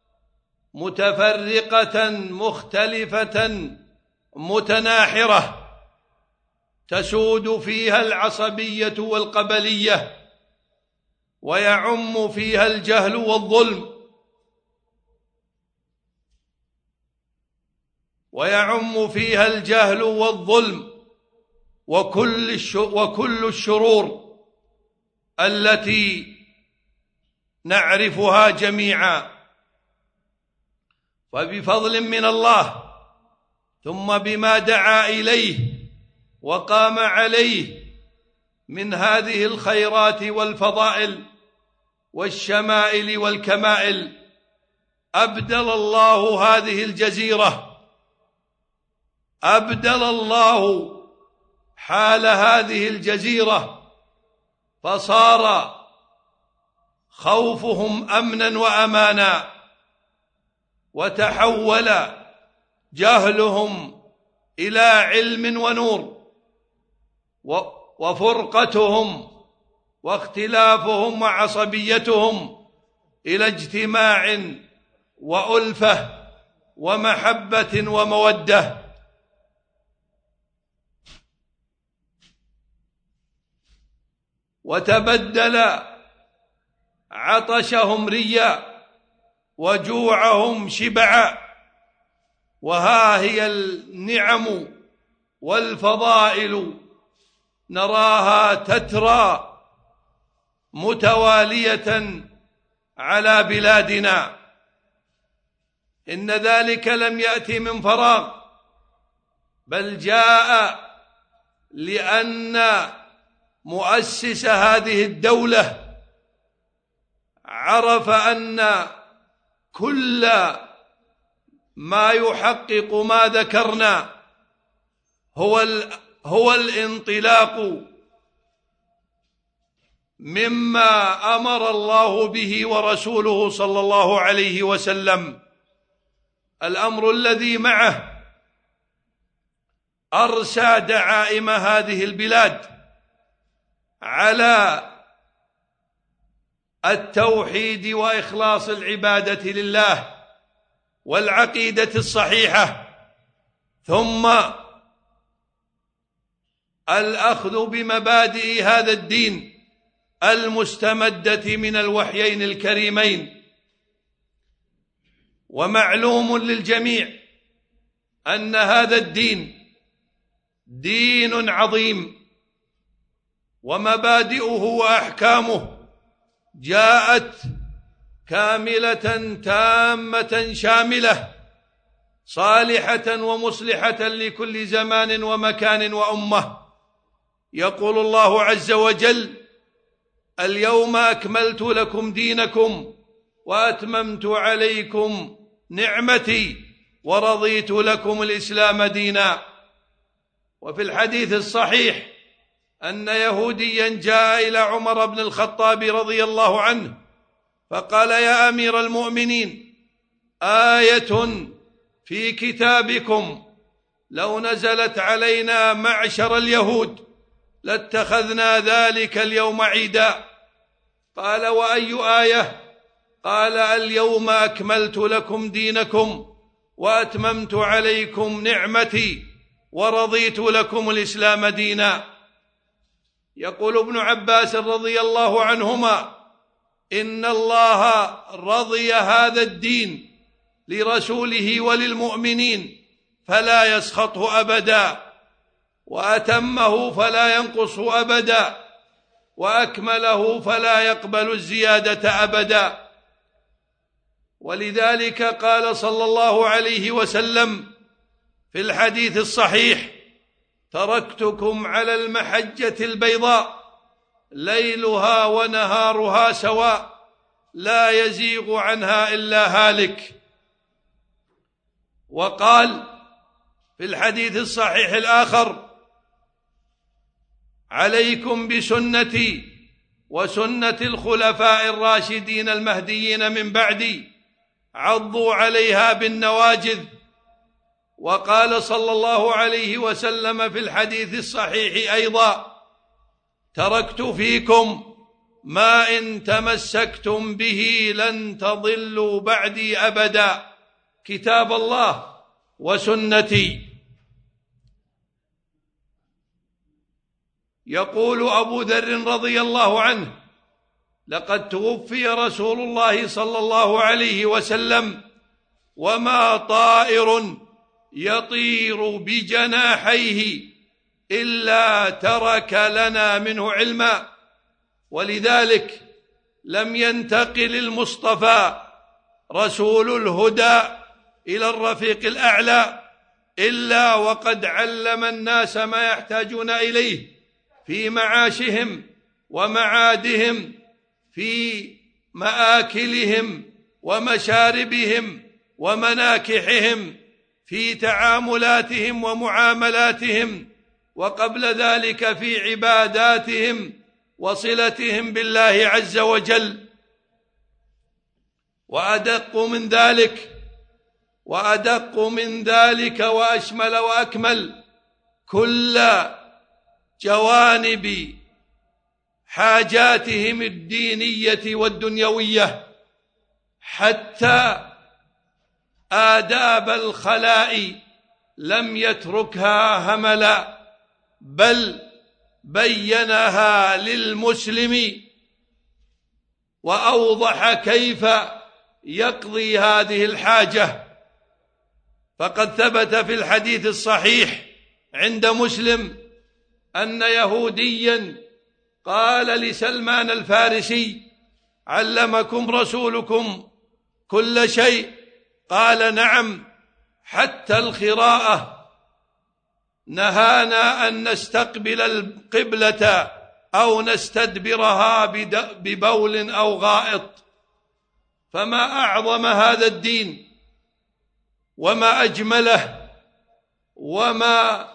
متفرقة مختلفة متناحرة تسود فيها العصبية والقبلية ويعم فيها الجهل والظلم وكل الشرور التي نعرفها جميعا. وبفضل من الله ثم بما دعا إليه وقام عليه من هذه الخيرات والفضائل والشمائل والكمائل، أبدل الله هذه الجزيرة، أبدل الله حال هذه الجزيرة، فصار خوفهم أمنا وأمانا، وتحول جهلهم إلى علم ونور، وفرقتهم واختلافهم وعصبيتهم إلى اجتماع وألفة ومحبة ومودة. وتبدل عطشهم ريا وجوعهم شبعا، وها هي النعم والفضائل نراها تترى متوالية على بلادنا. إن ذلك لم يأتي من فراغ، بل جاء لأن مؤسس هذه الدولة عرف أن كل ما يحقق ما ذكرنا هو الانطلاق مما أمر الله به ورسوله صلى الله عليه وسلم. الأمر الذي معه أرسى دعائم هذه البلاد على التوحيد وإخلاص العبادة لله والعقيدة الصحيحة، ثم الأخذ بمبادئ هذا الدين المستمدة من الوحيين الكريمين. ومعلوم للجميع أن هذا الدين دين عظيم، ومبادئه وأحكامه جاءت كاملة تامة شاملة صالحة ومصلحة لكل زمان ومكان وأمة. يقول الله عز وجل: اليوم أكملت لكم دينكم وأتممت عليكم نعمتي ورضيت لكم الإسلام دينا. وفي الحديث الصحيح أن يهوديا جاء إلى عمر بن الخطاب رضي الله عنه فقال: يا أمير المؤمنين، آية في كتابكم لو نزلت علينا معشر اليهود لاتخذنا ذلك اليوم عيدا. قال: وأي آية؟ قال: اليوم أكملت لكم دينكم وأتممت عليكم نعمتي ورضيت لكم الإسلام دينا. يقول ابن عباس رضي الله عنهما: إن الله رضي هذا الدين لرسوله وللمؤمنين فلا يسخطه أبدا، وأتمه فلا ينقصه أبدا، وأكمله فلا يقبل الزيادة أبدا. ولذلك قال صلى الله عليه وسلم في الحديث الصحيح: تركتكم على المحجة البيضاء ليلها ونهارها سواء لا يزيغ عنها إلا هالك. وقال في الحديث الصحيح الآخر: عليكم بسنتي وسنة الخلفاء الراشدين المهديين من بعدي عضوا عليها بالنواجذ. وقال صلى الله عليه وسلم في الحديث الصحيح أيضا: تركت فيكم ما إن تمسكتم به لن تضلوا بعدي أبدا، كتاب الله وسنتي. يقول أبو ذر رضي الله عنه: لقد توفي رسول الله صلى الله عليه وسلم وما طائر يطير بجناحيه إلا ترك لنا منه علما. ولذلك لم ينتقل المصطفى رسول الهدى إلى الرفيق الأعلى إلا وقد علم الناس ما يحتاجون إليه في معاشهم ومعادهم، في مآكلهم ومشاربهم ومناكحهم، في تعاملاتهم ومعاملاتهم، وقبل ذلك في عباداتهم وصلتهم بالله عز وجل. وأدق من ذلك وأشمل وأكمل كل جوانب حاجاتهم الدينية والدنيوية، حتى آداب الخلاء لم يتركها هملا، بل بينها للمسلم وأوضح كيف يقضي هذه الحاجة. فقد ثبت في الحديث الصحيح عند مسلم أن يهوديا قال لسلمان الفارسي: علمكم رسولكم كل شيء؟ قال: نعم، حتى الخراءة، نهانا أن نستقبل القبلة أو نستدبرها ببول أو غائط. فما أعظم هذا الدين وما أجمله وما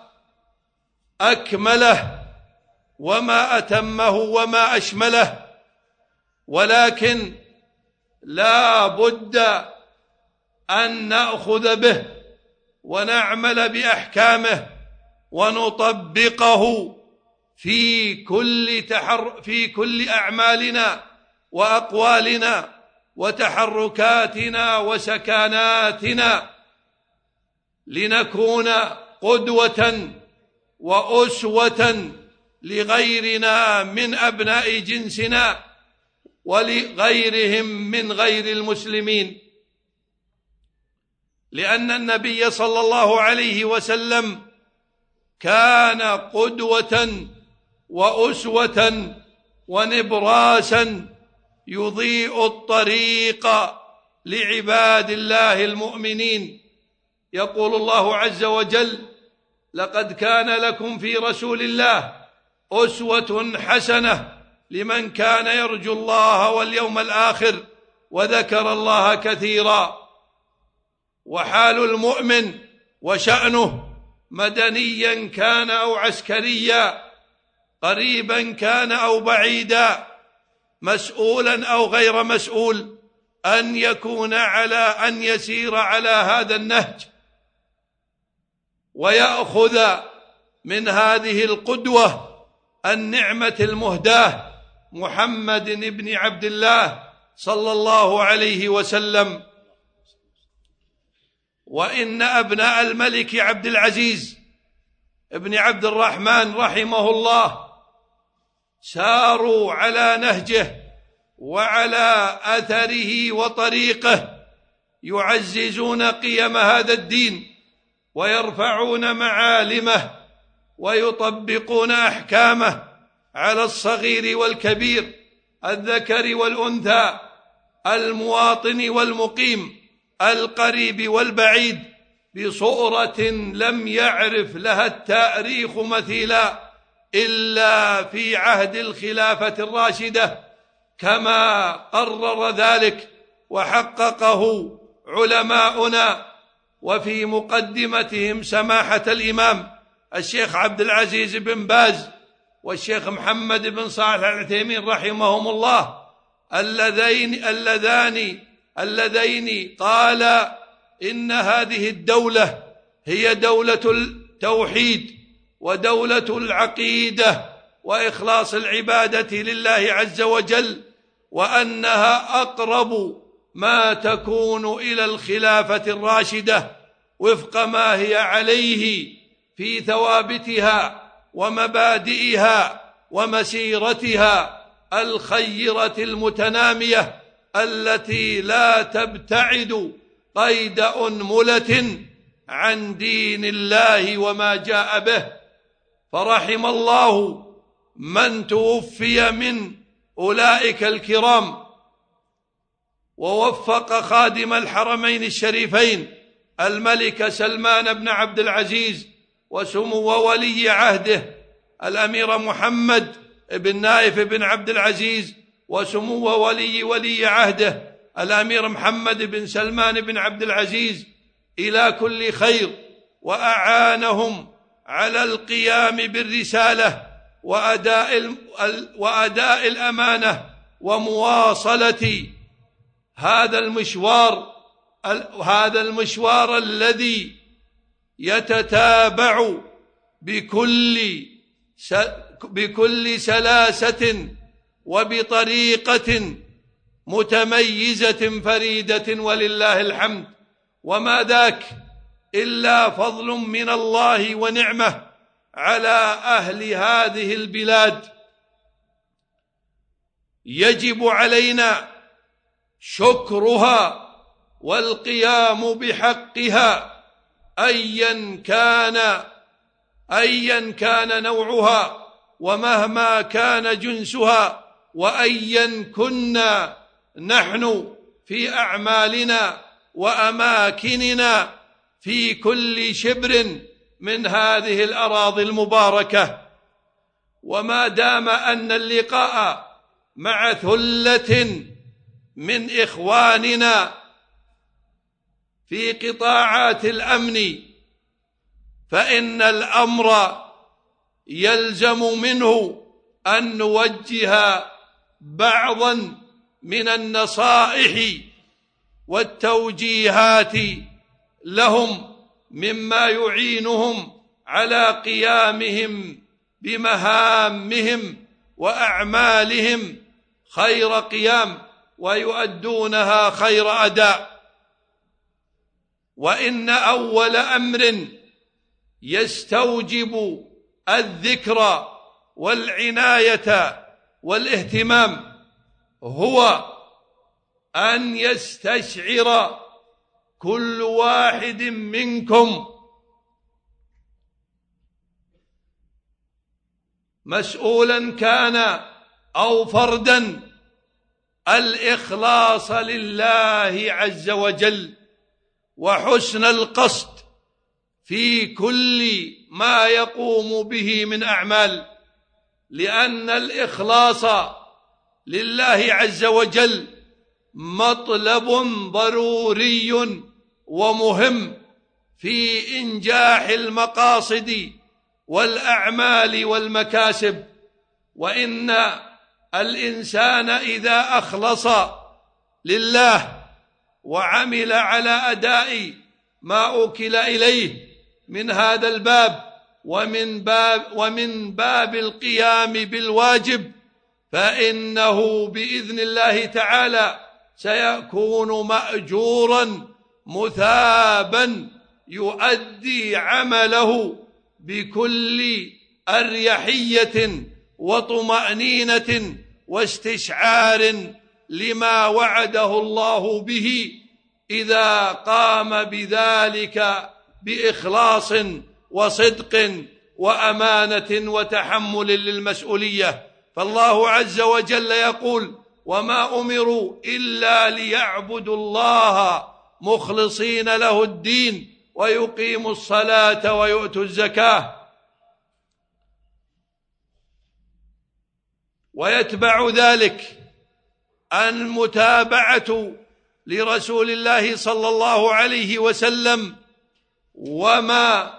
أكمله وما أتمه وما أشمله. ولكن لا بد أن نأخذ به ونعمل بأحكامه ونطبقه في كل أعمالنا وأقوالنا وتحركاتنا وسكناتنا، لنكون قدوة وأسوة لغيرنا من أبناء جنسنا ولغيرهم من غير المسلمين. لأن النبي صلى الله عليه وسلم كان قدوة وأسوة ونبراسا يضيء الطريق لعباد الله المؤمنين. يقول الله عز وجل: لقد كان لكم في رسول الله أسوة حسنة لمن كان يرجو الله واليوم الآخر وذكر الله كثيرا. وحال المؤمن وشأنه مدنيا كان أو عسكريا، قريبا كان أو بعيدا، مسؤولا أو غير مسؤول، أن يسير على هذا النهج ويأخذ من هذه القدوة النعمة المهداة محمد بن عبد الله صلى الله عليه وسلم. وإن أبناء الملك عبد العزيز ابن عبد الرحمن رحمه الله ساروا على نهجه وعلى أثره وطريقه، يعززون قيم هذا الدين ويرفعون معالمه ويطبقون أحكامه على الصغير والكبير، الذكر والأنثى، المواطن والمقيم، القريب والبعيد، بصورة لم يعرف لها التاريخ مثيلا إلا في عهد الخلافة الراشدة، كما قرر ذلك وحققه علماؤنا، وفي مقدمتهم سماحة الإمام الشيخ عبد العزيز بن باز والشيخ محمد بن صالح العثيمين رحمهم الله، اللذين قال إن هذه الدولة هي دولة التوحيد ودولة العقيدة وإخلاص العبادة لله عز وجل، وأنها أقرب ما تكون إلى الخلافة الراشدة وفق ما هي عليه في ثوابتها ومبادئها ومسيرتها الخيرة المتنامية التي لا تبتعد قيد أنملة عن دين الله وما جاء به. فرحم الله من توفي من أولئك الكرام، ووفق خادم الحرمين الشريفين الملك سلمان بن عبد العزيز وسمو ولي عهده الأمير محمد بن نايف بن عبد العزيز وسمو ولي عهده الأمير محمد بن سلمان بن عبد العزيز إلى كل خير، وأعانهم على القيام بالرسالة وأداء الأمانة ومواصلة هذا المشوار الذي يتتابع بكل سلاسة وبطريقة متميزة فريدة ولله الحمد. وما ذاك إلا فضل من الله ونعمة على أهل هذه البلاد، يجب علينا شكرها والقيام بحقها أيا كان نوعها ومهما كان جنسها، وأيا كنا نحن في أعمالنا وأماكننا في كل شبر من هذه الأراضي المباركة. وما دام أن اللقاء مع ثلة من إخواننا في قطاعات الأمن، فإن الأمر يلزم منه أن نوجه بعضا من النصائح والتوجيهات لهم مما يعينهم على قيامهم بمهامهم وأعمالهم خير قيام ويؤدونها خير أداء. وإن أول أمر يستوجب الذكر والعناية والاهتمام هو أن يستشعر كل واحد منكم مسؤولا كان أو فردا الإخلاص لله عز وجل وحسن القصد في كل ما يقوم به من أعمال، لأن الإخلاص لله عز وجل مطلب ضروري ومهم في إنجاح المقاصد والأعمال والمكاسب. وإن الإنسان إذا أخلص لله وعمل على أداء ما أوكل إليه من هذا الباب ومن باب القيام بالواجب، فإنه بإذن الله تعالى سيكون مأجورا مثابا يؤدي عمله بكل أريحية وطمأنينة واستشعار لما وعده الله به إذا قام بذلك بإخلاص وصدق وأمانة وتحمل للمسؤولية. فالله عز وجل يقول: وما أمروا إلا ليعبدوا الله مخلصين له الدين ويقيموا الصلاة ويؤتوا الزكاة. ويتبع ذلك المتابعة لرسول الله صلى الله عليه وسلم وما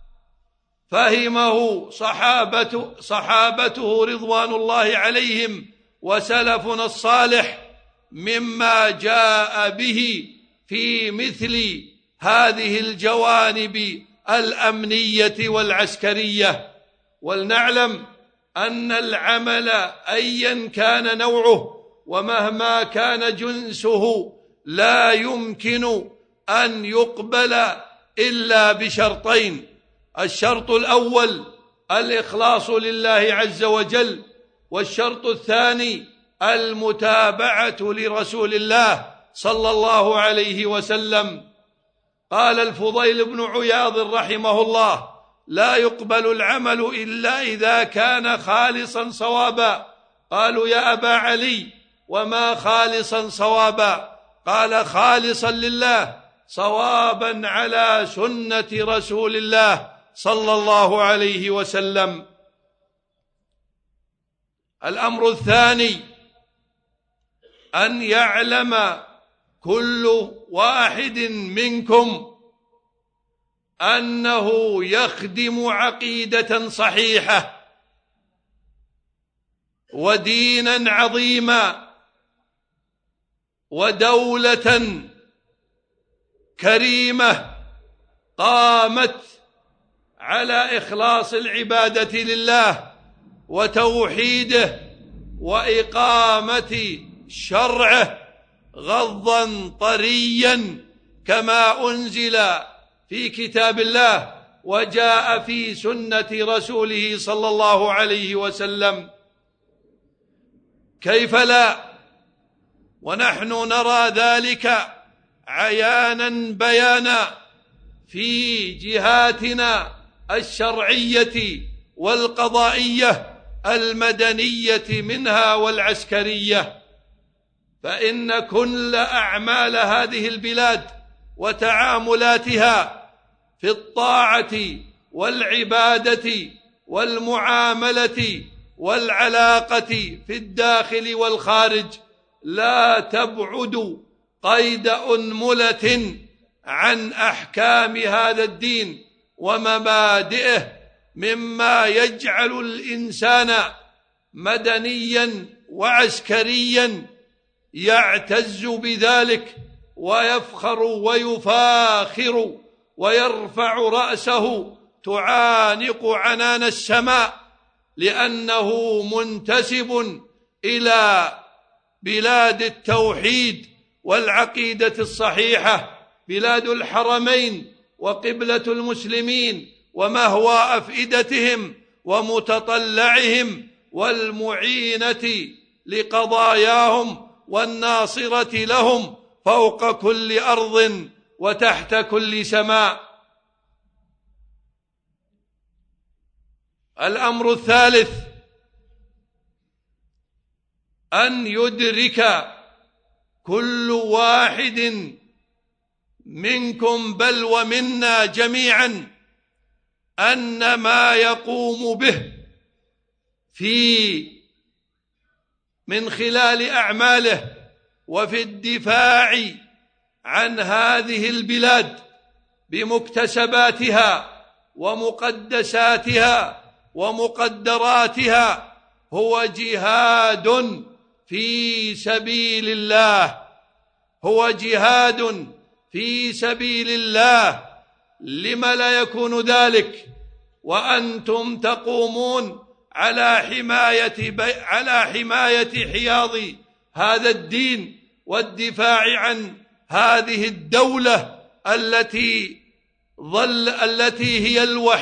فهمه صحابته رضوان الله عليهم وسلفنا الصالح مما جاء به في مثل هذه الجوانب الأمنية والعسكرية. ولنعلم أن العمل أيا كان نوعه ومهما كان جنسه لا يمكن أن يقبل إلا بشرطين: الشرط الأول الإخلاص لله عز وجل، والشرط الثاني المتابعة لرسول الله صلى الله عليه وسلم. قال الفضيل بن عياض رحمه الله: لا يقبل العمل إلا إذا كان خالصا صوابا. قالوا: يا أبا علي، وما خالصا صوابا؟ قال: خالصا لله صوابا على سنة رسول الله صلى الله عليه وسلم. الأمر الثاني أن يعلم كل واحد منكم أنه يخدم عقيدة صحيحة ودينا عظيما ودولة كريمة قامت على إخلاص العبادة لله وتوحيده وإقامة شرعه غضا طريا كما أنزل في كتاب الله وجاء في سنة رسوله صلى الله عليه وسلم. كيف لا ونحن نرى ذلك عيانا بيانا في جهاتنا الشرعية والقضائية المدنية منها والعسكرية. فإن كل أعمال هذه البلاد وتعاملاتها في الطاعة والعبادة والمعاملة والعلاقة في الداخل والخارج لا تبعد قيد أنملة عن أحكام هذا الدين ومبادئه، مما يجعل الإنسان مدنيا وعسكريا يعتز بذلك ويفخر ويفاخر ويرفع رأسه تعانق عنان السماء، لأنه منتسب إلى بلاد التوحيد والعقيدة الصحيحة، بلاد الحرمين وقبلة المسلمين ومهوى أفئدتهم ومتطلعهم والمعينة لقضاياهم والناصرة لهم فوق كل أرض وتحت كل سماء. الأمر الثالث أن يدرك كل واحد منكم بل ومنا جميعا أن ما يقوم به من خلال أعماله وفي الدفاع عن هذه البلاد بمكتسباتها ومقدساتها ومقدراتها هو جهاد في سبيل الله، هو جهاد في سبيل الله. لم لا يكون ذلك وأنتم تقومون على حماية حياض هذا الدين والدفاع عن هذه الدولة التي هي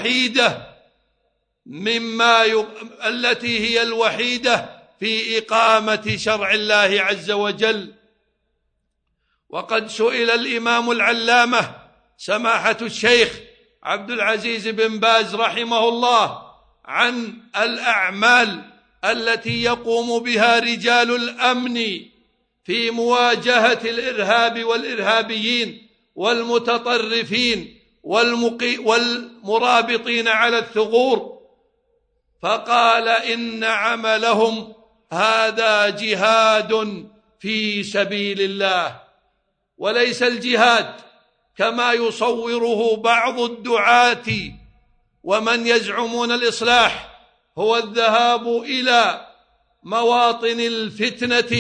الوحيدة في إقامة شرع الله عز وجل. وقد سئل الإمام العلامة سماحة الشيخ عبد العزيز بن باز رحمه الله عن الأعمال التي يقوم بها رجال الأمن في مواجهة الإرهاب والإرهابيين والمتطرفين والمرابطين على الثغور، فقال إن عملهم هذا جهاد في سبيل الله، وليس الجهاد كما يصوره بعض الدعاة ومن يزعمون الإصلاح هو الذهاب إلى مواطن الفتنة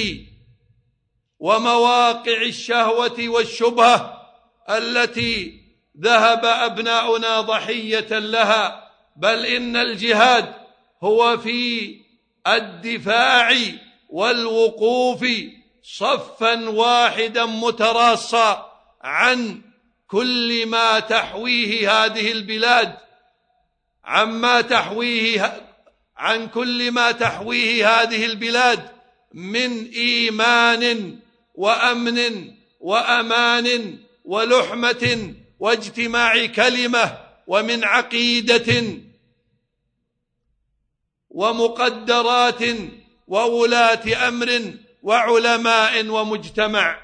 ومواقع الشهوة والشبهة التي ذهب أبناؤنا ضحية لها، بل إن الجهاد هو في الدفاع والوقوف صفا واحدا متراصا عن كل ما تحويه هذه البلاد، عن كل ما تحويه هذه البلاد من إيمان وأمن وأمان ولحمة واجتماع كلمة ومن عقيدة ومقدرات وولاة أمر وعلماء ومجتمع.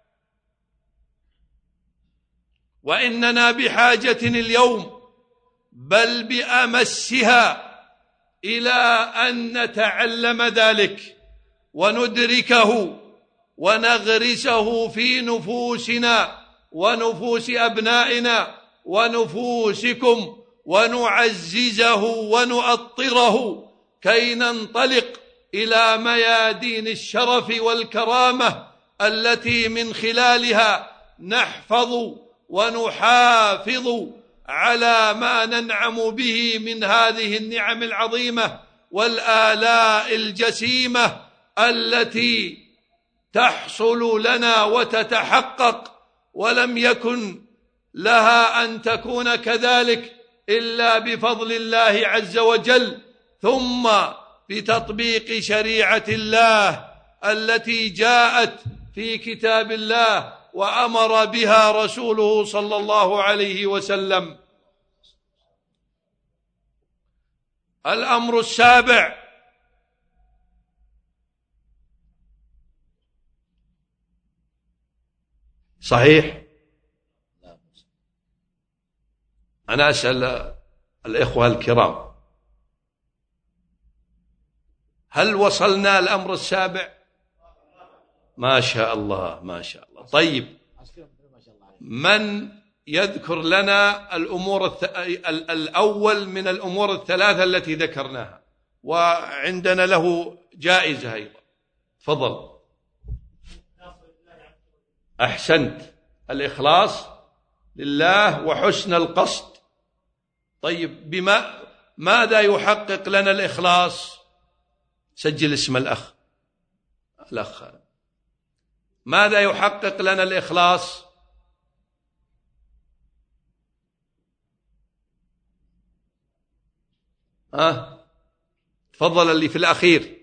وإننا بحاجة اليوم بل بأمسها إلى أن نتعلم ذلك وندركه ونغرسه في نفوسنا ونفوس أبنائنا ونفوسكم ونعززه ونؤطره كي ننطلق إلى ميادين الشرف والكرامة التي من خلالها نحفظ ونحافظ على ما ننعم به من هذه النعم العظيمة والآلاء الجسيمة التي تحصل لنا وتتحقق، ولم يكن لها أن تكون كذلك إلا بفضل الله عز وجل، ثم بتطبيق شريعة الله التي جاءت في كتاب الله وأمر بها رسوله صلى الله عليه وسلم. الأمر السابع: صحيح أنا أسأل الإخوة الكرام، هل وصلنا الأمر السابع؟ ما شاء الله ما شاء الله. طيب، من يذكر لنا الأول من الأمور الثلاثة التي ذكرناها؟ وعندنا له جائزة أيضا. تفضل. أحسنت، الإخلاص لله وحسن القصد. طيب، ماذا يحقق لنا الإخلاص؟ سجل اسم الأخ. ماذا يحقق لنا الإخلاص؟ تفضل اللي في الأخير.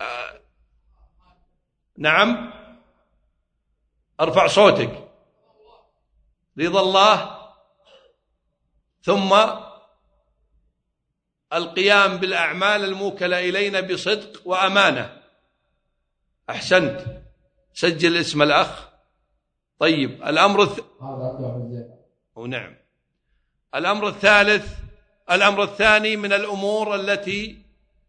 نعم، ارفع صوتك. رضا الله، ثم القيام بالأعمال الموكلة إلينا بصدق وأمانة. أحسنت، سجل اسم الأخ. طيب الأمر نعم. الأمر الثاني من الأمور التي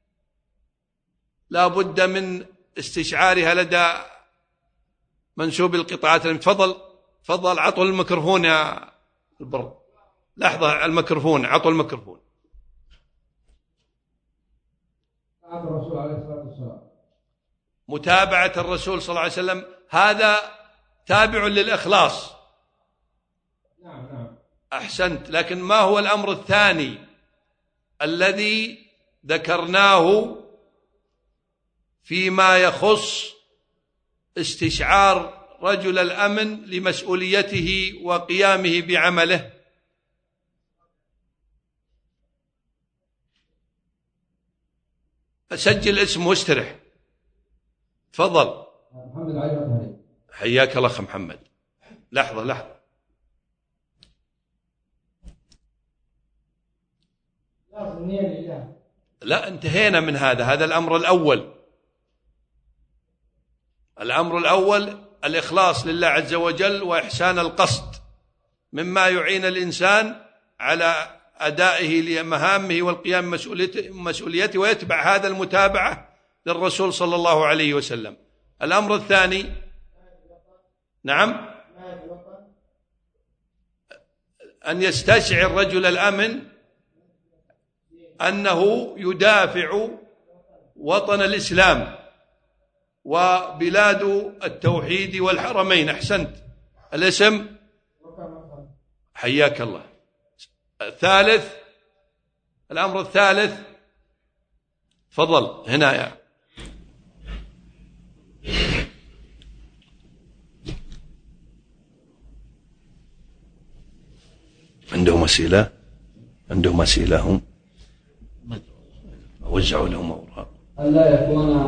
لا بد من استشعارها لدى منسوب القطاعات. تفضل عطوا الميكروفون يا البر. لحظة، الميكروفون، عطوا الميكروفون. الرسول عليه الصلاة والسلام. متابعة الرسول صلى الله عليه وسلم هذا تابع للإخلاص. نعم. أحسنت. لكن ما هو الأمر الثاني الذي ذكرناه فيما يخص استشعار رجل الأمن لمسؤوليته وقيامه بعمله؟ سجل اسمه واسترح. تفضل. محمد علي. حياك الله أخ محمد. لحظة. لا، انتهينا من هذا الأمر الأول. الأمر الأول الإخلاص لله عز وجل وإحسان القصد مما يعين الإنسان على أدائه لمهامه والقيام بمسؤوليته، ويتبع هذا المتابعة للرسول صلى الله عليه وسلم. الأمر الثاني، نعم، أن يستشعر رجل الأمن أنه يدافع وطن الإسلام وبلاد التوحيد والحرمين. أحسنت. الاسم؟ حياك الله. الأمر الثالث، تفضل هنا يا عندهم أسئلة هم وزعوا لهم أوراق. ألا يكون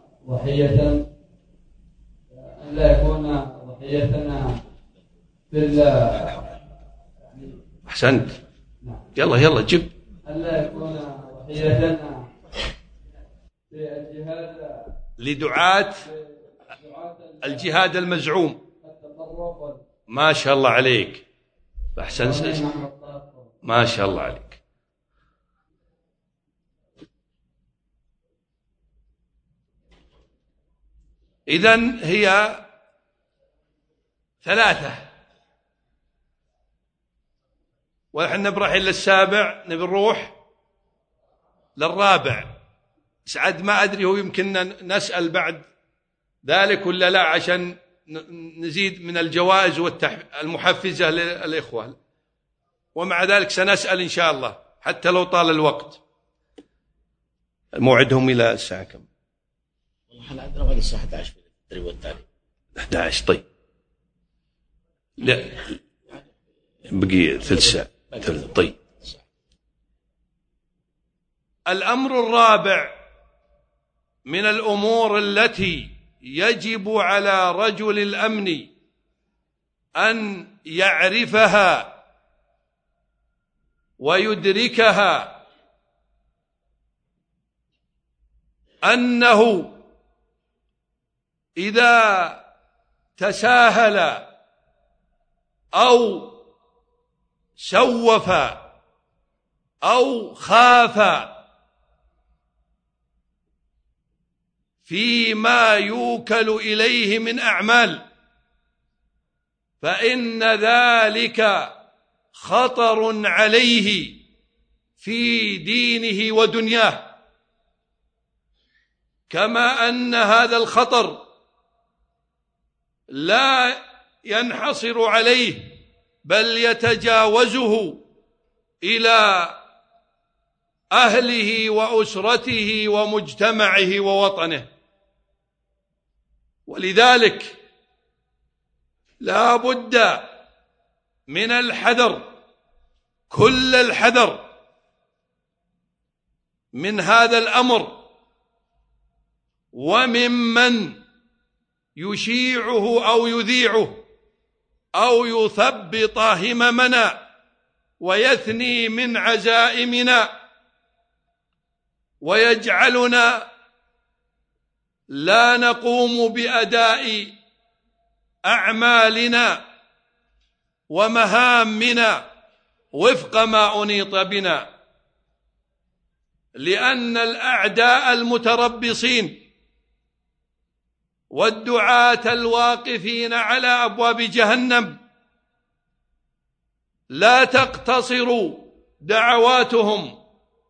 ضحيتنا أحسنت. يلا جب. ألا يكون ضحيتنا بالجهاد لدعاة الجهاد المزعوم. ما شاء الله عليك. أحسنت. ما شاء الله عليك. إذن هي 3، ونحن نبرح إلى السابع، نبي نروح للرابع. سعد ما أدري هو يمكننا نسأل بعد ذلك ولا لا، عشان نزيد من الجوائز المحفزة للإخوة، ومع ذلك سنسأل إن شاء الله حتى لو طال الوقت. موعدهم إلى الساعة كم؟ والله عندنا وقت الساعة 11 في التدريب والتعليم. 11. طيب لا بقي ثلث ساعة. طيب الأمر الرابع من الأمور التي يجب على رجل الأمن أن يعرفها ويدركها أنه إذا تساهل أو سوف أو خاف فيما يوكل إليه من أعمال فإن ذلك خطر عليه في دينه ودنياه، كما أن هذا الخطر لا ينحصر عليه بل يتجاوزه إلى أهله وأسرته ومجتمعه ووطنه. ولذلك لا بد من الحذر، كل الحذر من هذا الأمر وممن يشيعه أو يذيعه أو يثبط هممنا ويثني من عزائمنا ويجعلنا لا نقوم بأداء أعمالنا ومهامنا وفق ما أنيط بنا، لأن الأعداء المتربصين والدعاة الواقفين على أبواب جهنم لا تقتصر دعواتهم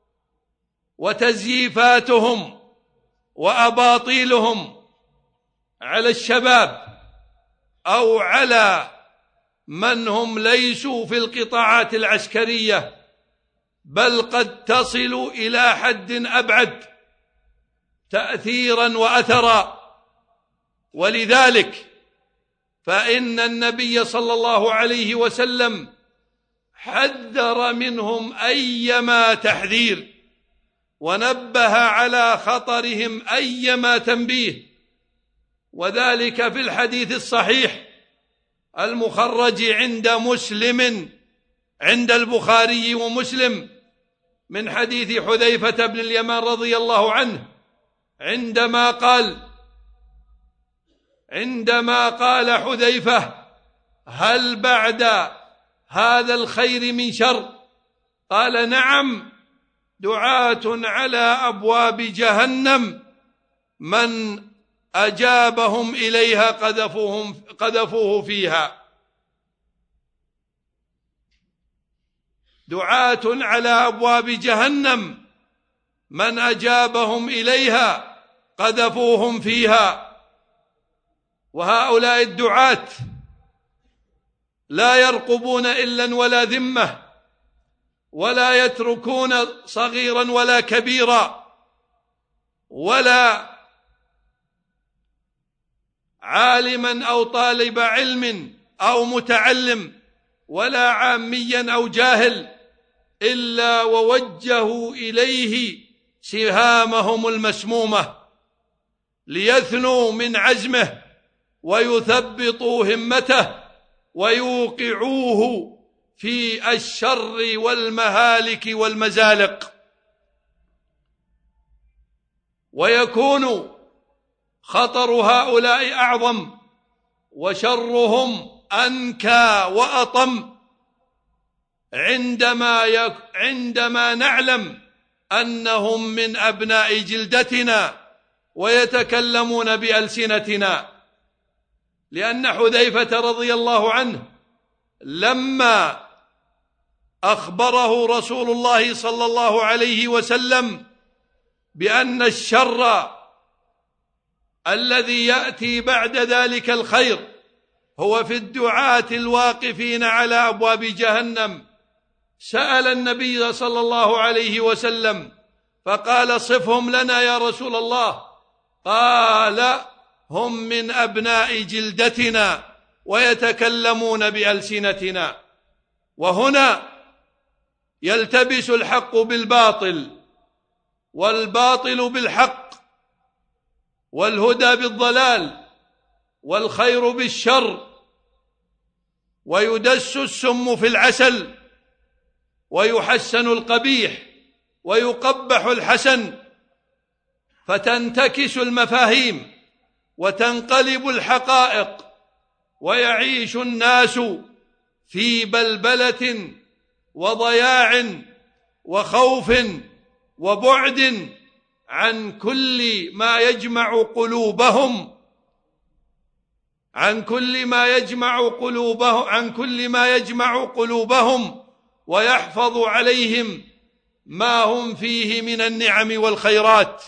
وتزييفاتهم وأباطيلهم على الشباب أو على من هم ليسوا في القطاعات العسكرية، بل قد تصل إلى حد أبعد تأثيرا وأثرا. ولذلك فإن النبي صلى الله عليه وسلم حذر منهم أيما تحذير، ونبه على خطرهم أيما تنبيه، وذلك في الحديث الصحيح المخرج عند البخاري ومسلم من حديث حذيفة بن اليمان رضي الله عنه، عندما قال حذيفة: هل بعد هذا الخير من شر؟ قال: نعم، دعاة على أبواب جهنم من أجابهم إليها قذفوه فيها. دعاة على أبواب جهنم من أجابهم إليها قذفوهم فيها. وهؤلاء الدعاة لا يرقبون إلا ولا ذمة، ولا يتركون صغيرا ولا كبيرا، ولا عالما أو طالب علم أو متعلم، ولا عاميا أو جاهل، إلا ووجهوا إليه سهامهم المسمومة ليثنوا من عزمه ويثبطوا همته ويوقعوه في الشر والمهالك والمزالق. ويكون خطر هؤلاء أعظم وشرهم أنكى وأطم عندما نعلم أنهم من أبناء جلدتنا ويتكلمون بألسنتنا. لأن حذيفة رضي الله عنه لما أخبره رسول الله صلى الله عليه وسلم بأن الشر الذي يأتي بعد ذلك الخير هو في الدعاة الواقفين على أبواب جهنم، سأل النبي صلى الله عليه وسلم فقال: صفهم لنا يا رسول الله. قال: هم من أبناء جلدتنا ويتكلمون بألسنتنا. وهنا يلتبس الحق بالباطل، والباطل بالحق، والهدى بالضلال، والخير بالشر، ويدس السم في العسل، ويحسن القبيح ويقبح الحسن، فتنتكس المفاهيم وتنقلب الحقائق، ويعيش الناس في بلبلة وضياع وخوف وبعد عن كل ما يجمع قلوبهم ويحفظ عليهم ما هم فيه من النعم والخيرات.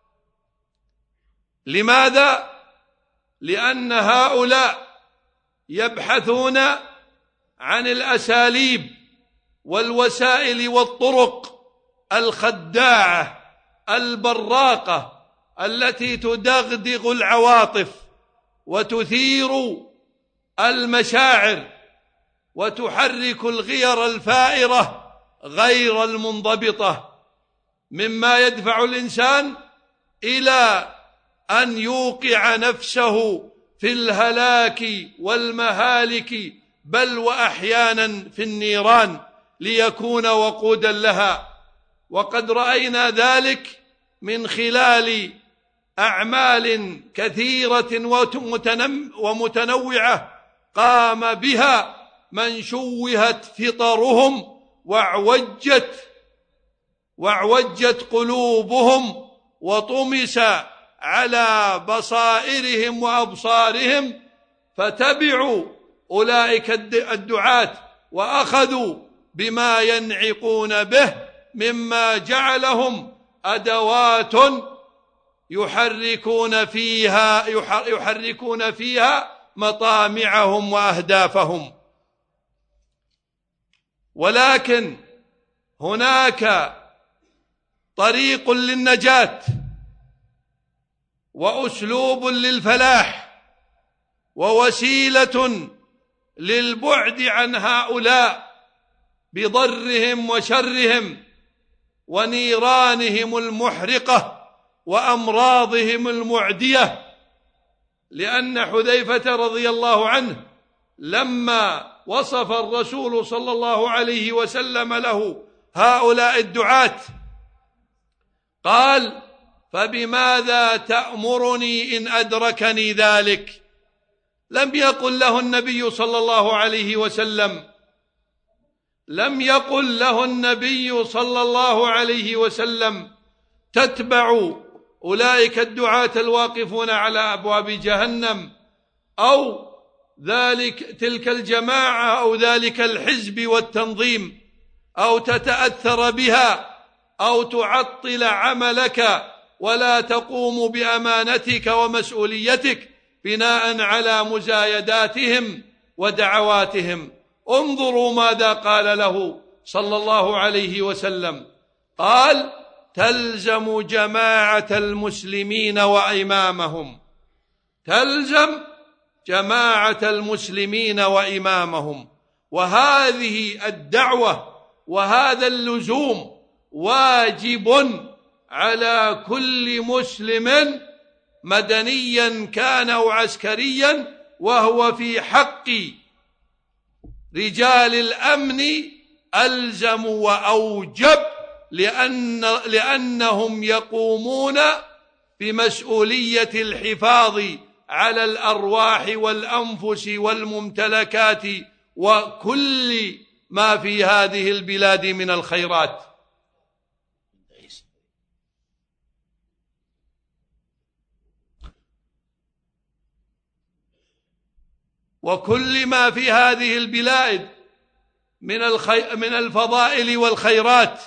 لماذا؟ لأن هؤلاء يبحثون عن الأساليب والوسائل والطرق الخداعة البراقة التي تدغدغ العواطف وتثير المشاعر وتحرك الغير الفائرة غير المنضبطة، مما يدفع الإنسان إلى أن يوقع نفسه في الهلاك والمهالك، بل وأحيانا في النيران ليكون وقودا لها. وقد رأينا ذلك من خلال أعمال كثيرة ومتنوعة قام بها من شوهت فطرهم وعوجت قلوبهم وطمس على بصائرهم وأبصارهم، فتبعوا أولئك الدعاة وأخذوا بما ينعقون به مما جعلهم أدوات يحركون فيها مطامعهم وأهدافهم. ولكن هناك طريق للنجاة وأسلوب للفلاح ووسيلة للبعد عن هؤلاء بضرهم وشرهم ونيرانهم المحرقة وأمراضهم المعدية. لأن حذيفة رضي الله عنه لما وصف الرسول صلى الله عليه وسلم له هؤلاء الدعاة قال: فبماذا تأمرني إن أدركني ذلك؟ لم يقل له النبي صلى الله عليه وسلم تتبع أولئك الدعاة الواقفون على أبواب جهنم، أو تلك الجماعة أو ذلك الحزب والتنظيم، أو تتأثر بها أو تعطل عملك ولا تقوم بأمانتك ومسؤوليتك بناء على مزايداتهم ودعواتهم. انظروا ماذا قال له صلى الله عليه وسلم، قال: تلزم جماعة المسلمين وإمامهم، تلزم جماعة المسلمين وإمامهم. وهذه الدعوة وهذا اللزوم واجب على كل مسلم مدنيا كان أو عسكريا، وهو في حق رجال الأمن ألزم وأوجب، لأنهم يقومون بمسؤولية الحفاظ على الأرواح والأنفس والممتلكات وكل ما في هذه البلاد من الخيرات. وكل ما في هذه البلاد من الفضائل والخيرات.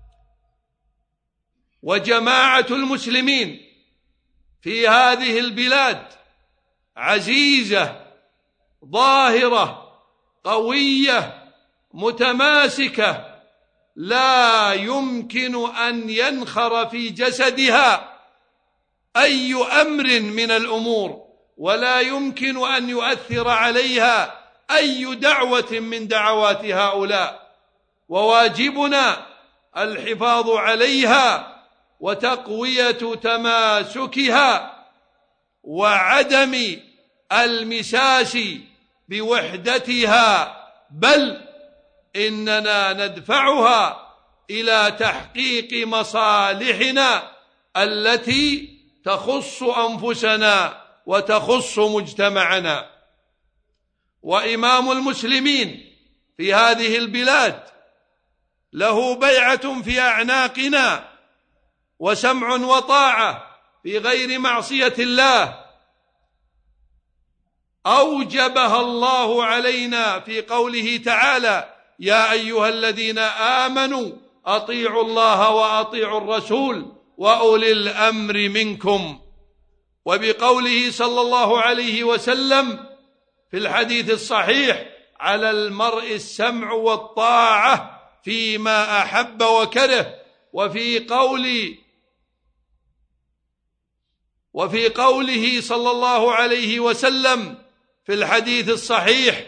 وجماعة المسلمين في هذه البلاد عزيزة ظاهرة قوية متماسكة، لا يمكن أن ينخر في جسدها أي أمر من الأمور، ولا يمكن أن يؤثر عليها أي دعوة من دعوات هؤلاء. وواجبنا الحفاظ عليها وتقوية تماسكها وعدم المساس بوحدتها، بل إننا ندفعها إلى تحقيق مصالحنا التي تخص أنفسنا وتخص مجتمعنا. وإمام المسلمين في هذه البلاد له بيعة في أعناقنا وسمع وطاعة في غير معصية الله أوجبها الله علينا في قوله تعالى: يا أيها الذين آمنوا أطيعوا الله وأطيعوا الرسول وأولي الأمر منكم. وبقوله صلى الله عليه وسلم في الحديث الصحيح: على المرء السمع والطاعة فيما أحب وكره. وفي قوله صلى الله عليه وسلم في الحديث الصحيح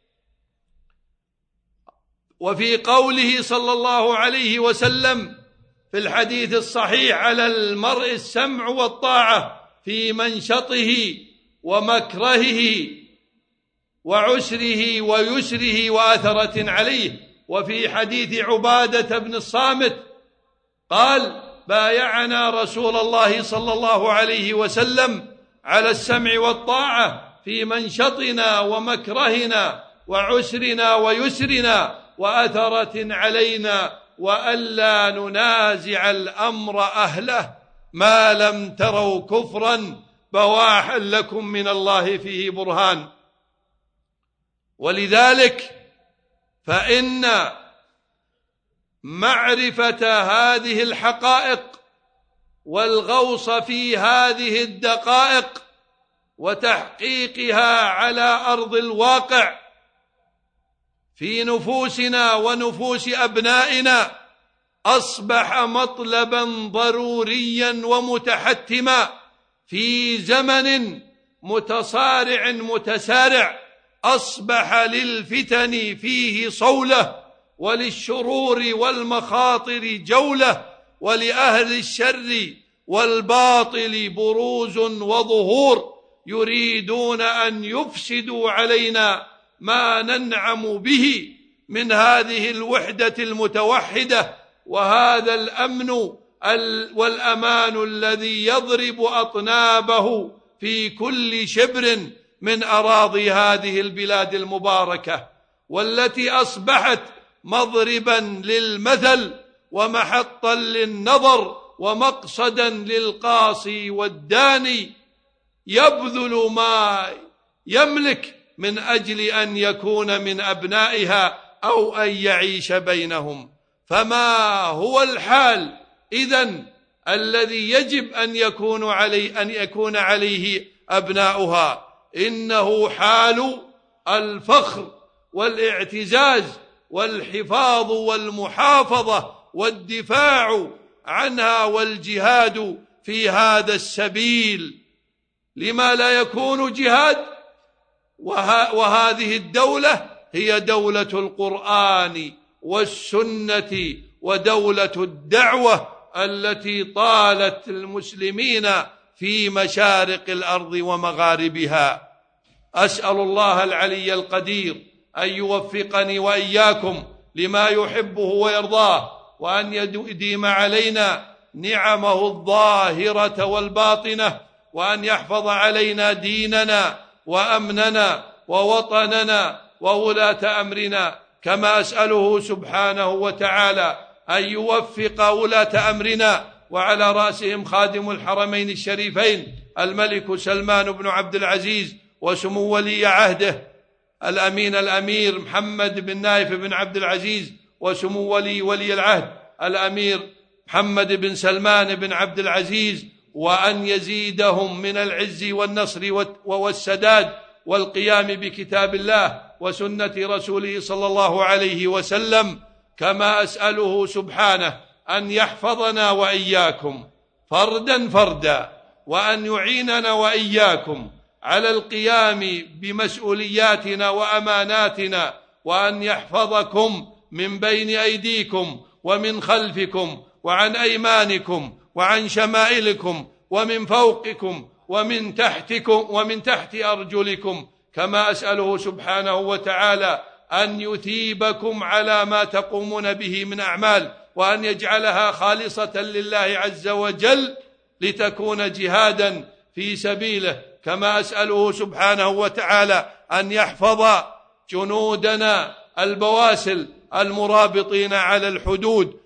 على المرء السمع والطاعة في منشطه ومكرهه وعسره ويسره وآثرة عليه. وفي حديث عبادة بن الصامت قال: بايعنا رسول الله صلى الله عليه وسلم على السمع والطاعة في منشطنا ومكرهنا وعسرنا ويسرنا وأثرة علينا، وألا ننازع الأمر أهله ما لم تروا كفرا بواحا لكم من الله فيه برهان. ولذلك فإن معرفة هذه الحقائق والغوص في هذه الدقائق وتحقيقها على أرض الواقع في نفوسنا ونفوس أبنائنا أصبح مطلبا ضروريا ومتحتما في زمن متصارع متسارع، أصبح للفتن فيه صولة، وللشرور والمخاطر جولة، ولأهل الشر والباطل بروز وظهور، يريدون أن يفسدوا علينا ما ننعم به من هذه الوحدة المتوحدة وهذا الأمن والأمان الذي يضرب أطنابه في كل شبر من أراضي هذه البلاد المباركة، والتي أصبحت مضربا للمثل ومحطا للنظر ومقصدا للقاصي والداني، يبذل ما يملك من أجل أن يكون من أبنائها أو أن يعيش بينهم. فما هو الحال إذن الذي يجب أن يكون عليه أبناؤها؟ إنه حال الفخر والاعتزاز والحفاظ والمحافظة والدفاع عنها والجهاد في هذا السبيل. لما لا يكون جهاد وهذه الدولة هي دولة القرآن والسنة ودولة الدعوة التي طالت المسلمين في مشارق الأرض ومغاربها. أسأل الله العلي القدير أن يوفقني وإياكم لما يحبه ويرضاه، وأن يديم علينا نعمه الظاهرة والباطنة، وأن يحفظ علينا ديننا وأمننا ووطننا وولاة أمرنا، كما أسأله سبحانه وتعالى أن يوفق ولاة أمرنا، وعلى رأسهم خادم الحرمين الشريفين الملك سلمان بن عبد العزيز، وسمو ولي عهده الأمير محمد بن نايف بن عبد العزيز، وسمو ولي العهد الأمير محمد بن سلمان بن عبد العزيز، وأن يزيدهم من العز والنصر والسداد والقيام بكتاب الله وسنة رسوله صلى الله عليه وسلم. كما أسأله سبحانه أن يحفظنا وإياكم فردا فردا، وأن يعيننا وإياكم على القيام بمسؤولياتنا وأماناتنا، وأن يحفظكم من بين أيديكم ومن خلفكم وعن أيمانكم وعن شمائلكم ومن فوقكم ومن تحت أرجلكم. كما أسأله سبحانه وتعالى أن يثيبكم على ما تقومون به من أعمال، وأن يجعلها خالصة لله عز وجل لتكون جهادا في سبيله. كما أسأله سبحانه وتعالى أن يحفظ جنودنا البواسل المرابطين على الحدود،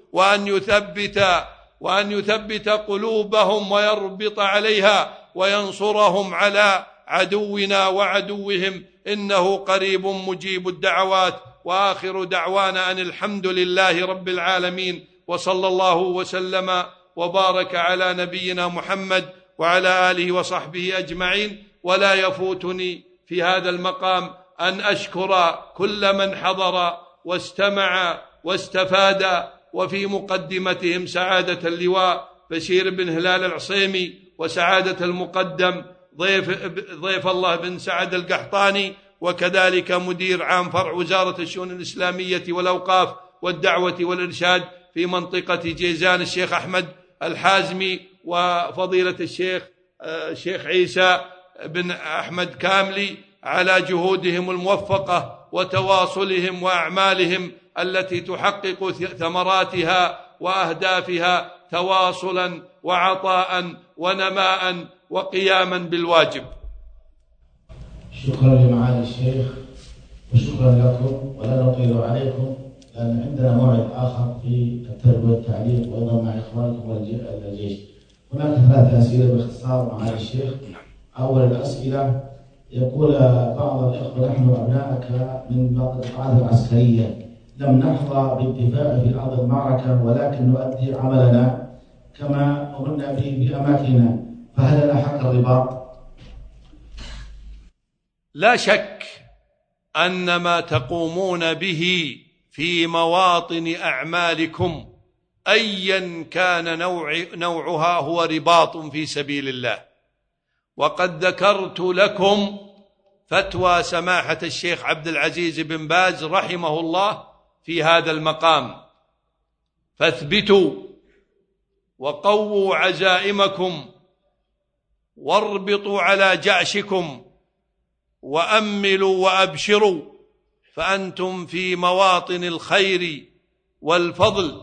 وأن يثبت قلوبهم ويربط عليها، وينصرهم على عدونا وعدوهم، إنه قريب مجيب الدعوات. وآخر دعوانا أن الحمد لله رب العالمين، وصلى الله وسلم وبارك على نبينا محمد وعلى آله وصحبه أجمعين. ولا يفوتني في هذا المقام أن أشكر كل من حضر واستمع واستفاد، وفي مقدمتهم سعادة اللواء بشير بن هلال العصيمي، وسعادة المقدم ضيف الله بن سعد القحطاني، وكذلك مدير عام فرع وزارة الشؤون الإسلامية والأوقاف والدعوة والإرشاد في منطقة جيزان الشيخ أحمد الحازمي، وفضيلة الشيخ عيسى بن أحمد كاملي على جهودهم الموفقة وتواصلهم وأعمالهم التي تحقق ثمراتها وأهدافها تواصلا وعطاء ونماء وقياما بالواجب. شكرا لمعالي الشيخ وشكرا لكم، ولا نطيل عليكم لأن عندنا موعد آخر في التربية والتعليم وأيضا مع إخوانكم والجيش. هناك 3 أسئلة باختصار معالي الشيخ. أول الأسئلة يقول بعض الإخوة: نحن أبنائك من بعض القاعات العسكرية لم نحظى بالدفاع في أرض المعركة ولكن نؤدي عملنا كما أمرنا به بأماكننا، فهل لنا حق الرباط؟ لا شك أن ما تقومون به في مواطن أعمالكم أيا كان نوعها هو رباط في سبيل الله. وقد ذكرت لكم فتوى سماحة الشيخ عبد العزيز بن باز رحمه الله في هذا المقام، فاثبتوا وقووا عزائمكم واربطوا على جأشكم وأملوا وأبشروا، فأنتم في مواطن الخير والفضل،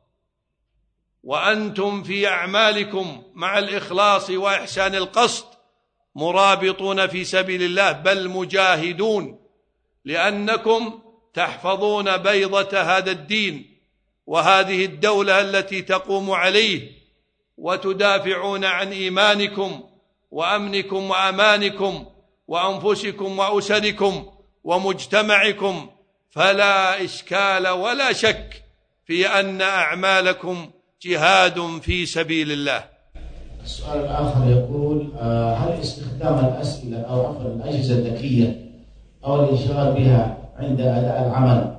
وأنتم في أعمالكم مع الإخلاص وإحسان القصد مرابطون في سبيل الله، بل مجاهدون، لأنكم تحفظون بيضة هذا الدين وهذه الدولة التي تقوم عليه، وتدافعون عن إيمانكم وأمنكم وأمانكم وأنفسكم وأسركم ومجتمعكم، فلا إشكال ولا شك في أن أعمالكم جهاد في سبيل الله. السؤال الآخر يقول: هل استخدام الأسئلة أو عفوا الأجهزة الذكية أو الانشغال بها عند أداء العمل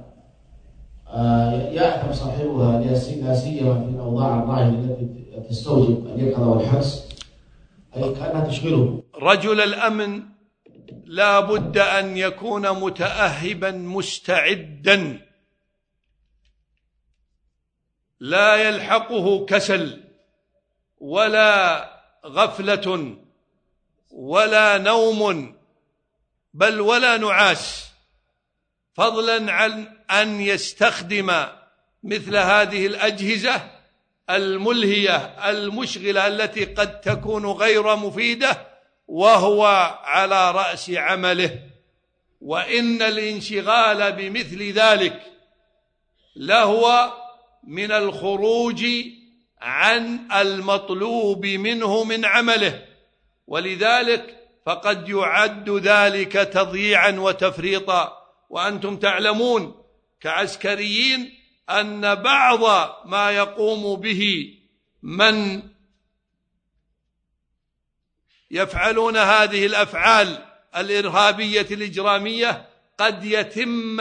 يأثم صاحبها لا سيما في الأوضاع الراهنة التي تستوجب اليقظة والحرص، أي كأنها تشغله؟ رجل الأمن لا بد أن يكون متأهبا مستعدا، لا يلحقه كسل ولا غفلة ولا نوم بل ولا نعاس، فضلا عن أن يستخدم مثل هذه الأجهزة الملهية المشغلة التي قد تكون غير مفيدة وهو على رأس عمله. وإن الانشغال بمثل ذلك لهو من الخروج عن المطلوب منه من عمله، ولذلك فقد يعد ذلك تضييعا وتفريطا. وأنتم تعلمون كعسكريين أن بعض ما يقوم به من يفعلون هذه الأفعال الإرهابية الإجرامية قد يتم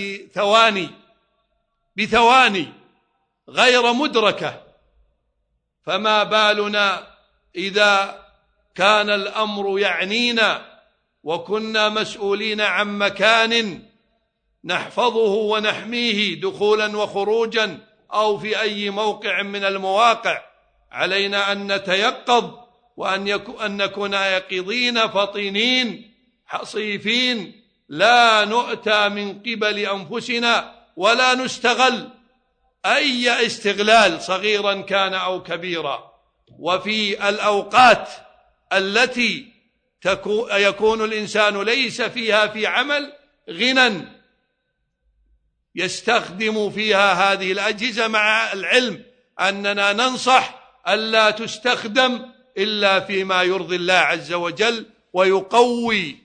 بثواني غير مدركة، فما بالنا إذا كان الأمر يعنينا وكنا مسؤولين عن مكان نحفظه ونحميه دخولا وخروجا أو في أي موقع من المواقع. علينا أن نتيقظ وأن نكون يقظين فطنين حصيفين، لا نؤتى من قبل أنفسنا ولا نستغل أي استغلال صغيرا كان أو كبيرا. وفي الأوقات التي يكون الإنسان ليس فيها في عمل غنى يستخدم فيها هذه الأجهزة، مع العلم أننا ننصح ألا تستخدم إلا فيما يرضي الله عز وجل ويقوي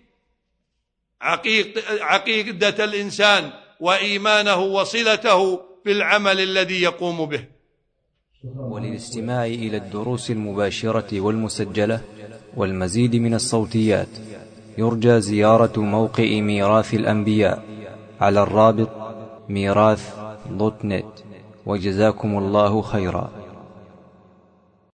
عقيدة الإنسان وإيمانه وصلته بالعمل الذي يقوم به. وللاستماع إلى الدروس المباشرة والمسجلة والمزيد من الصوتيات يرجى زيارة موقع ميراث الأنبياء على الرابط ميراث.net. وجزاكم الله خيرا.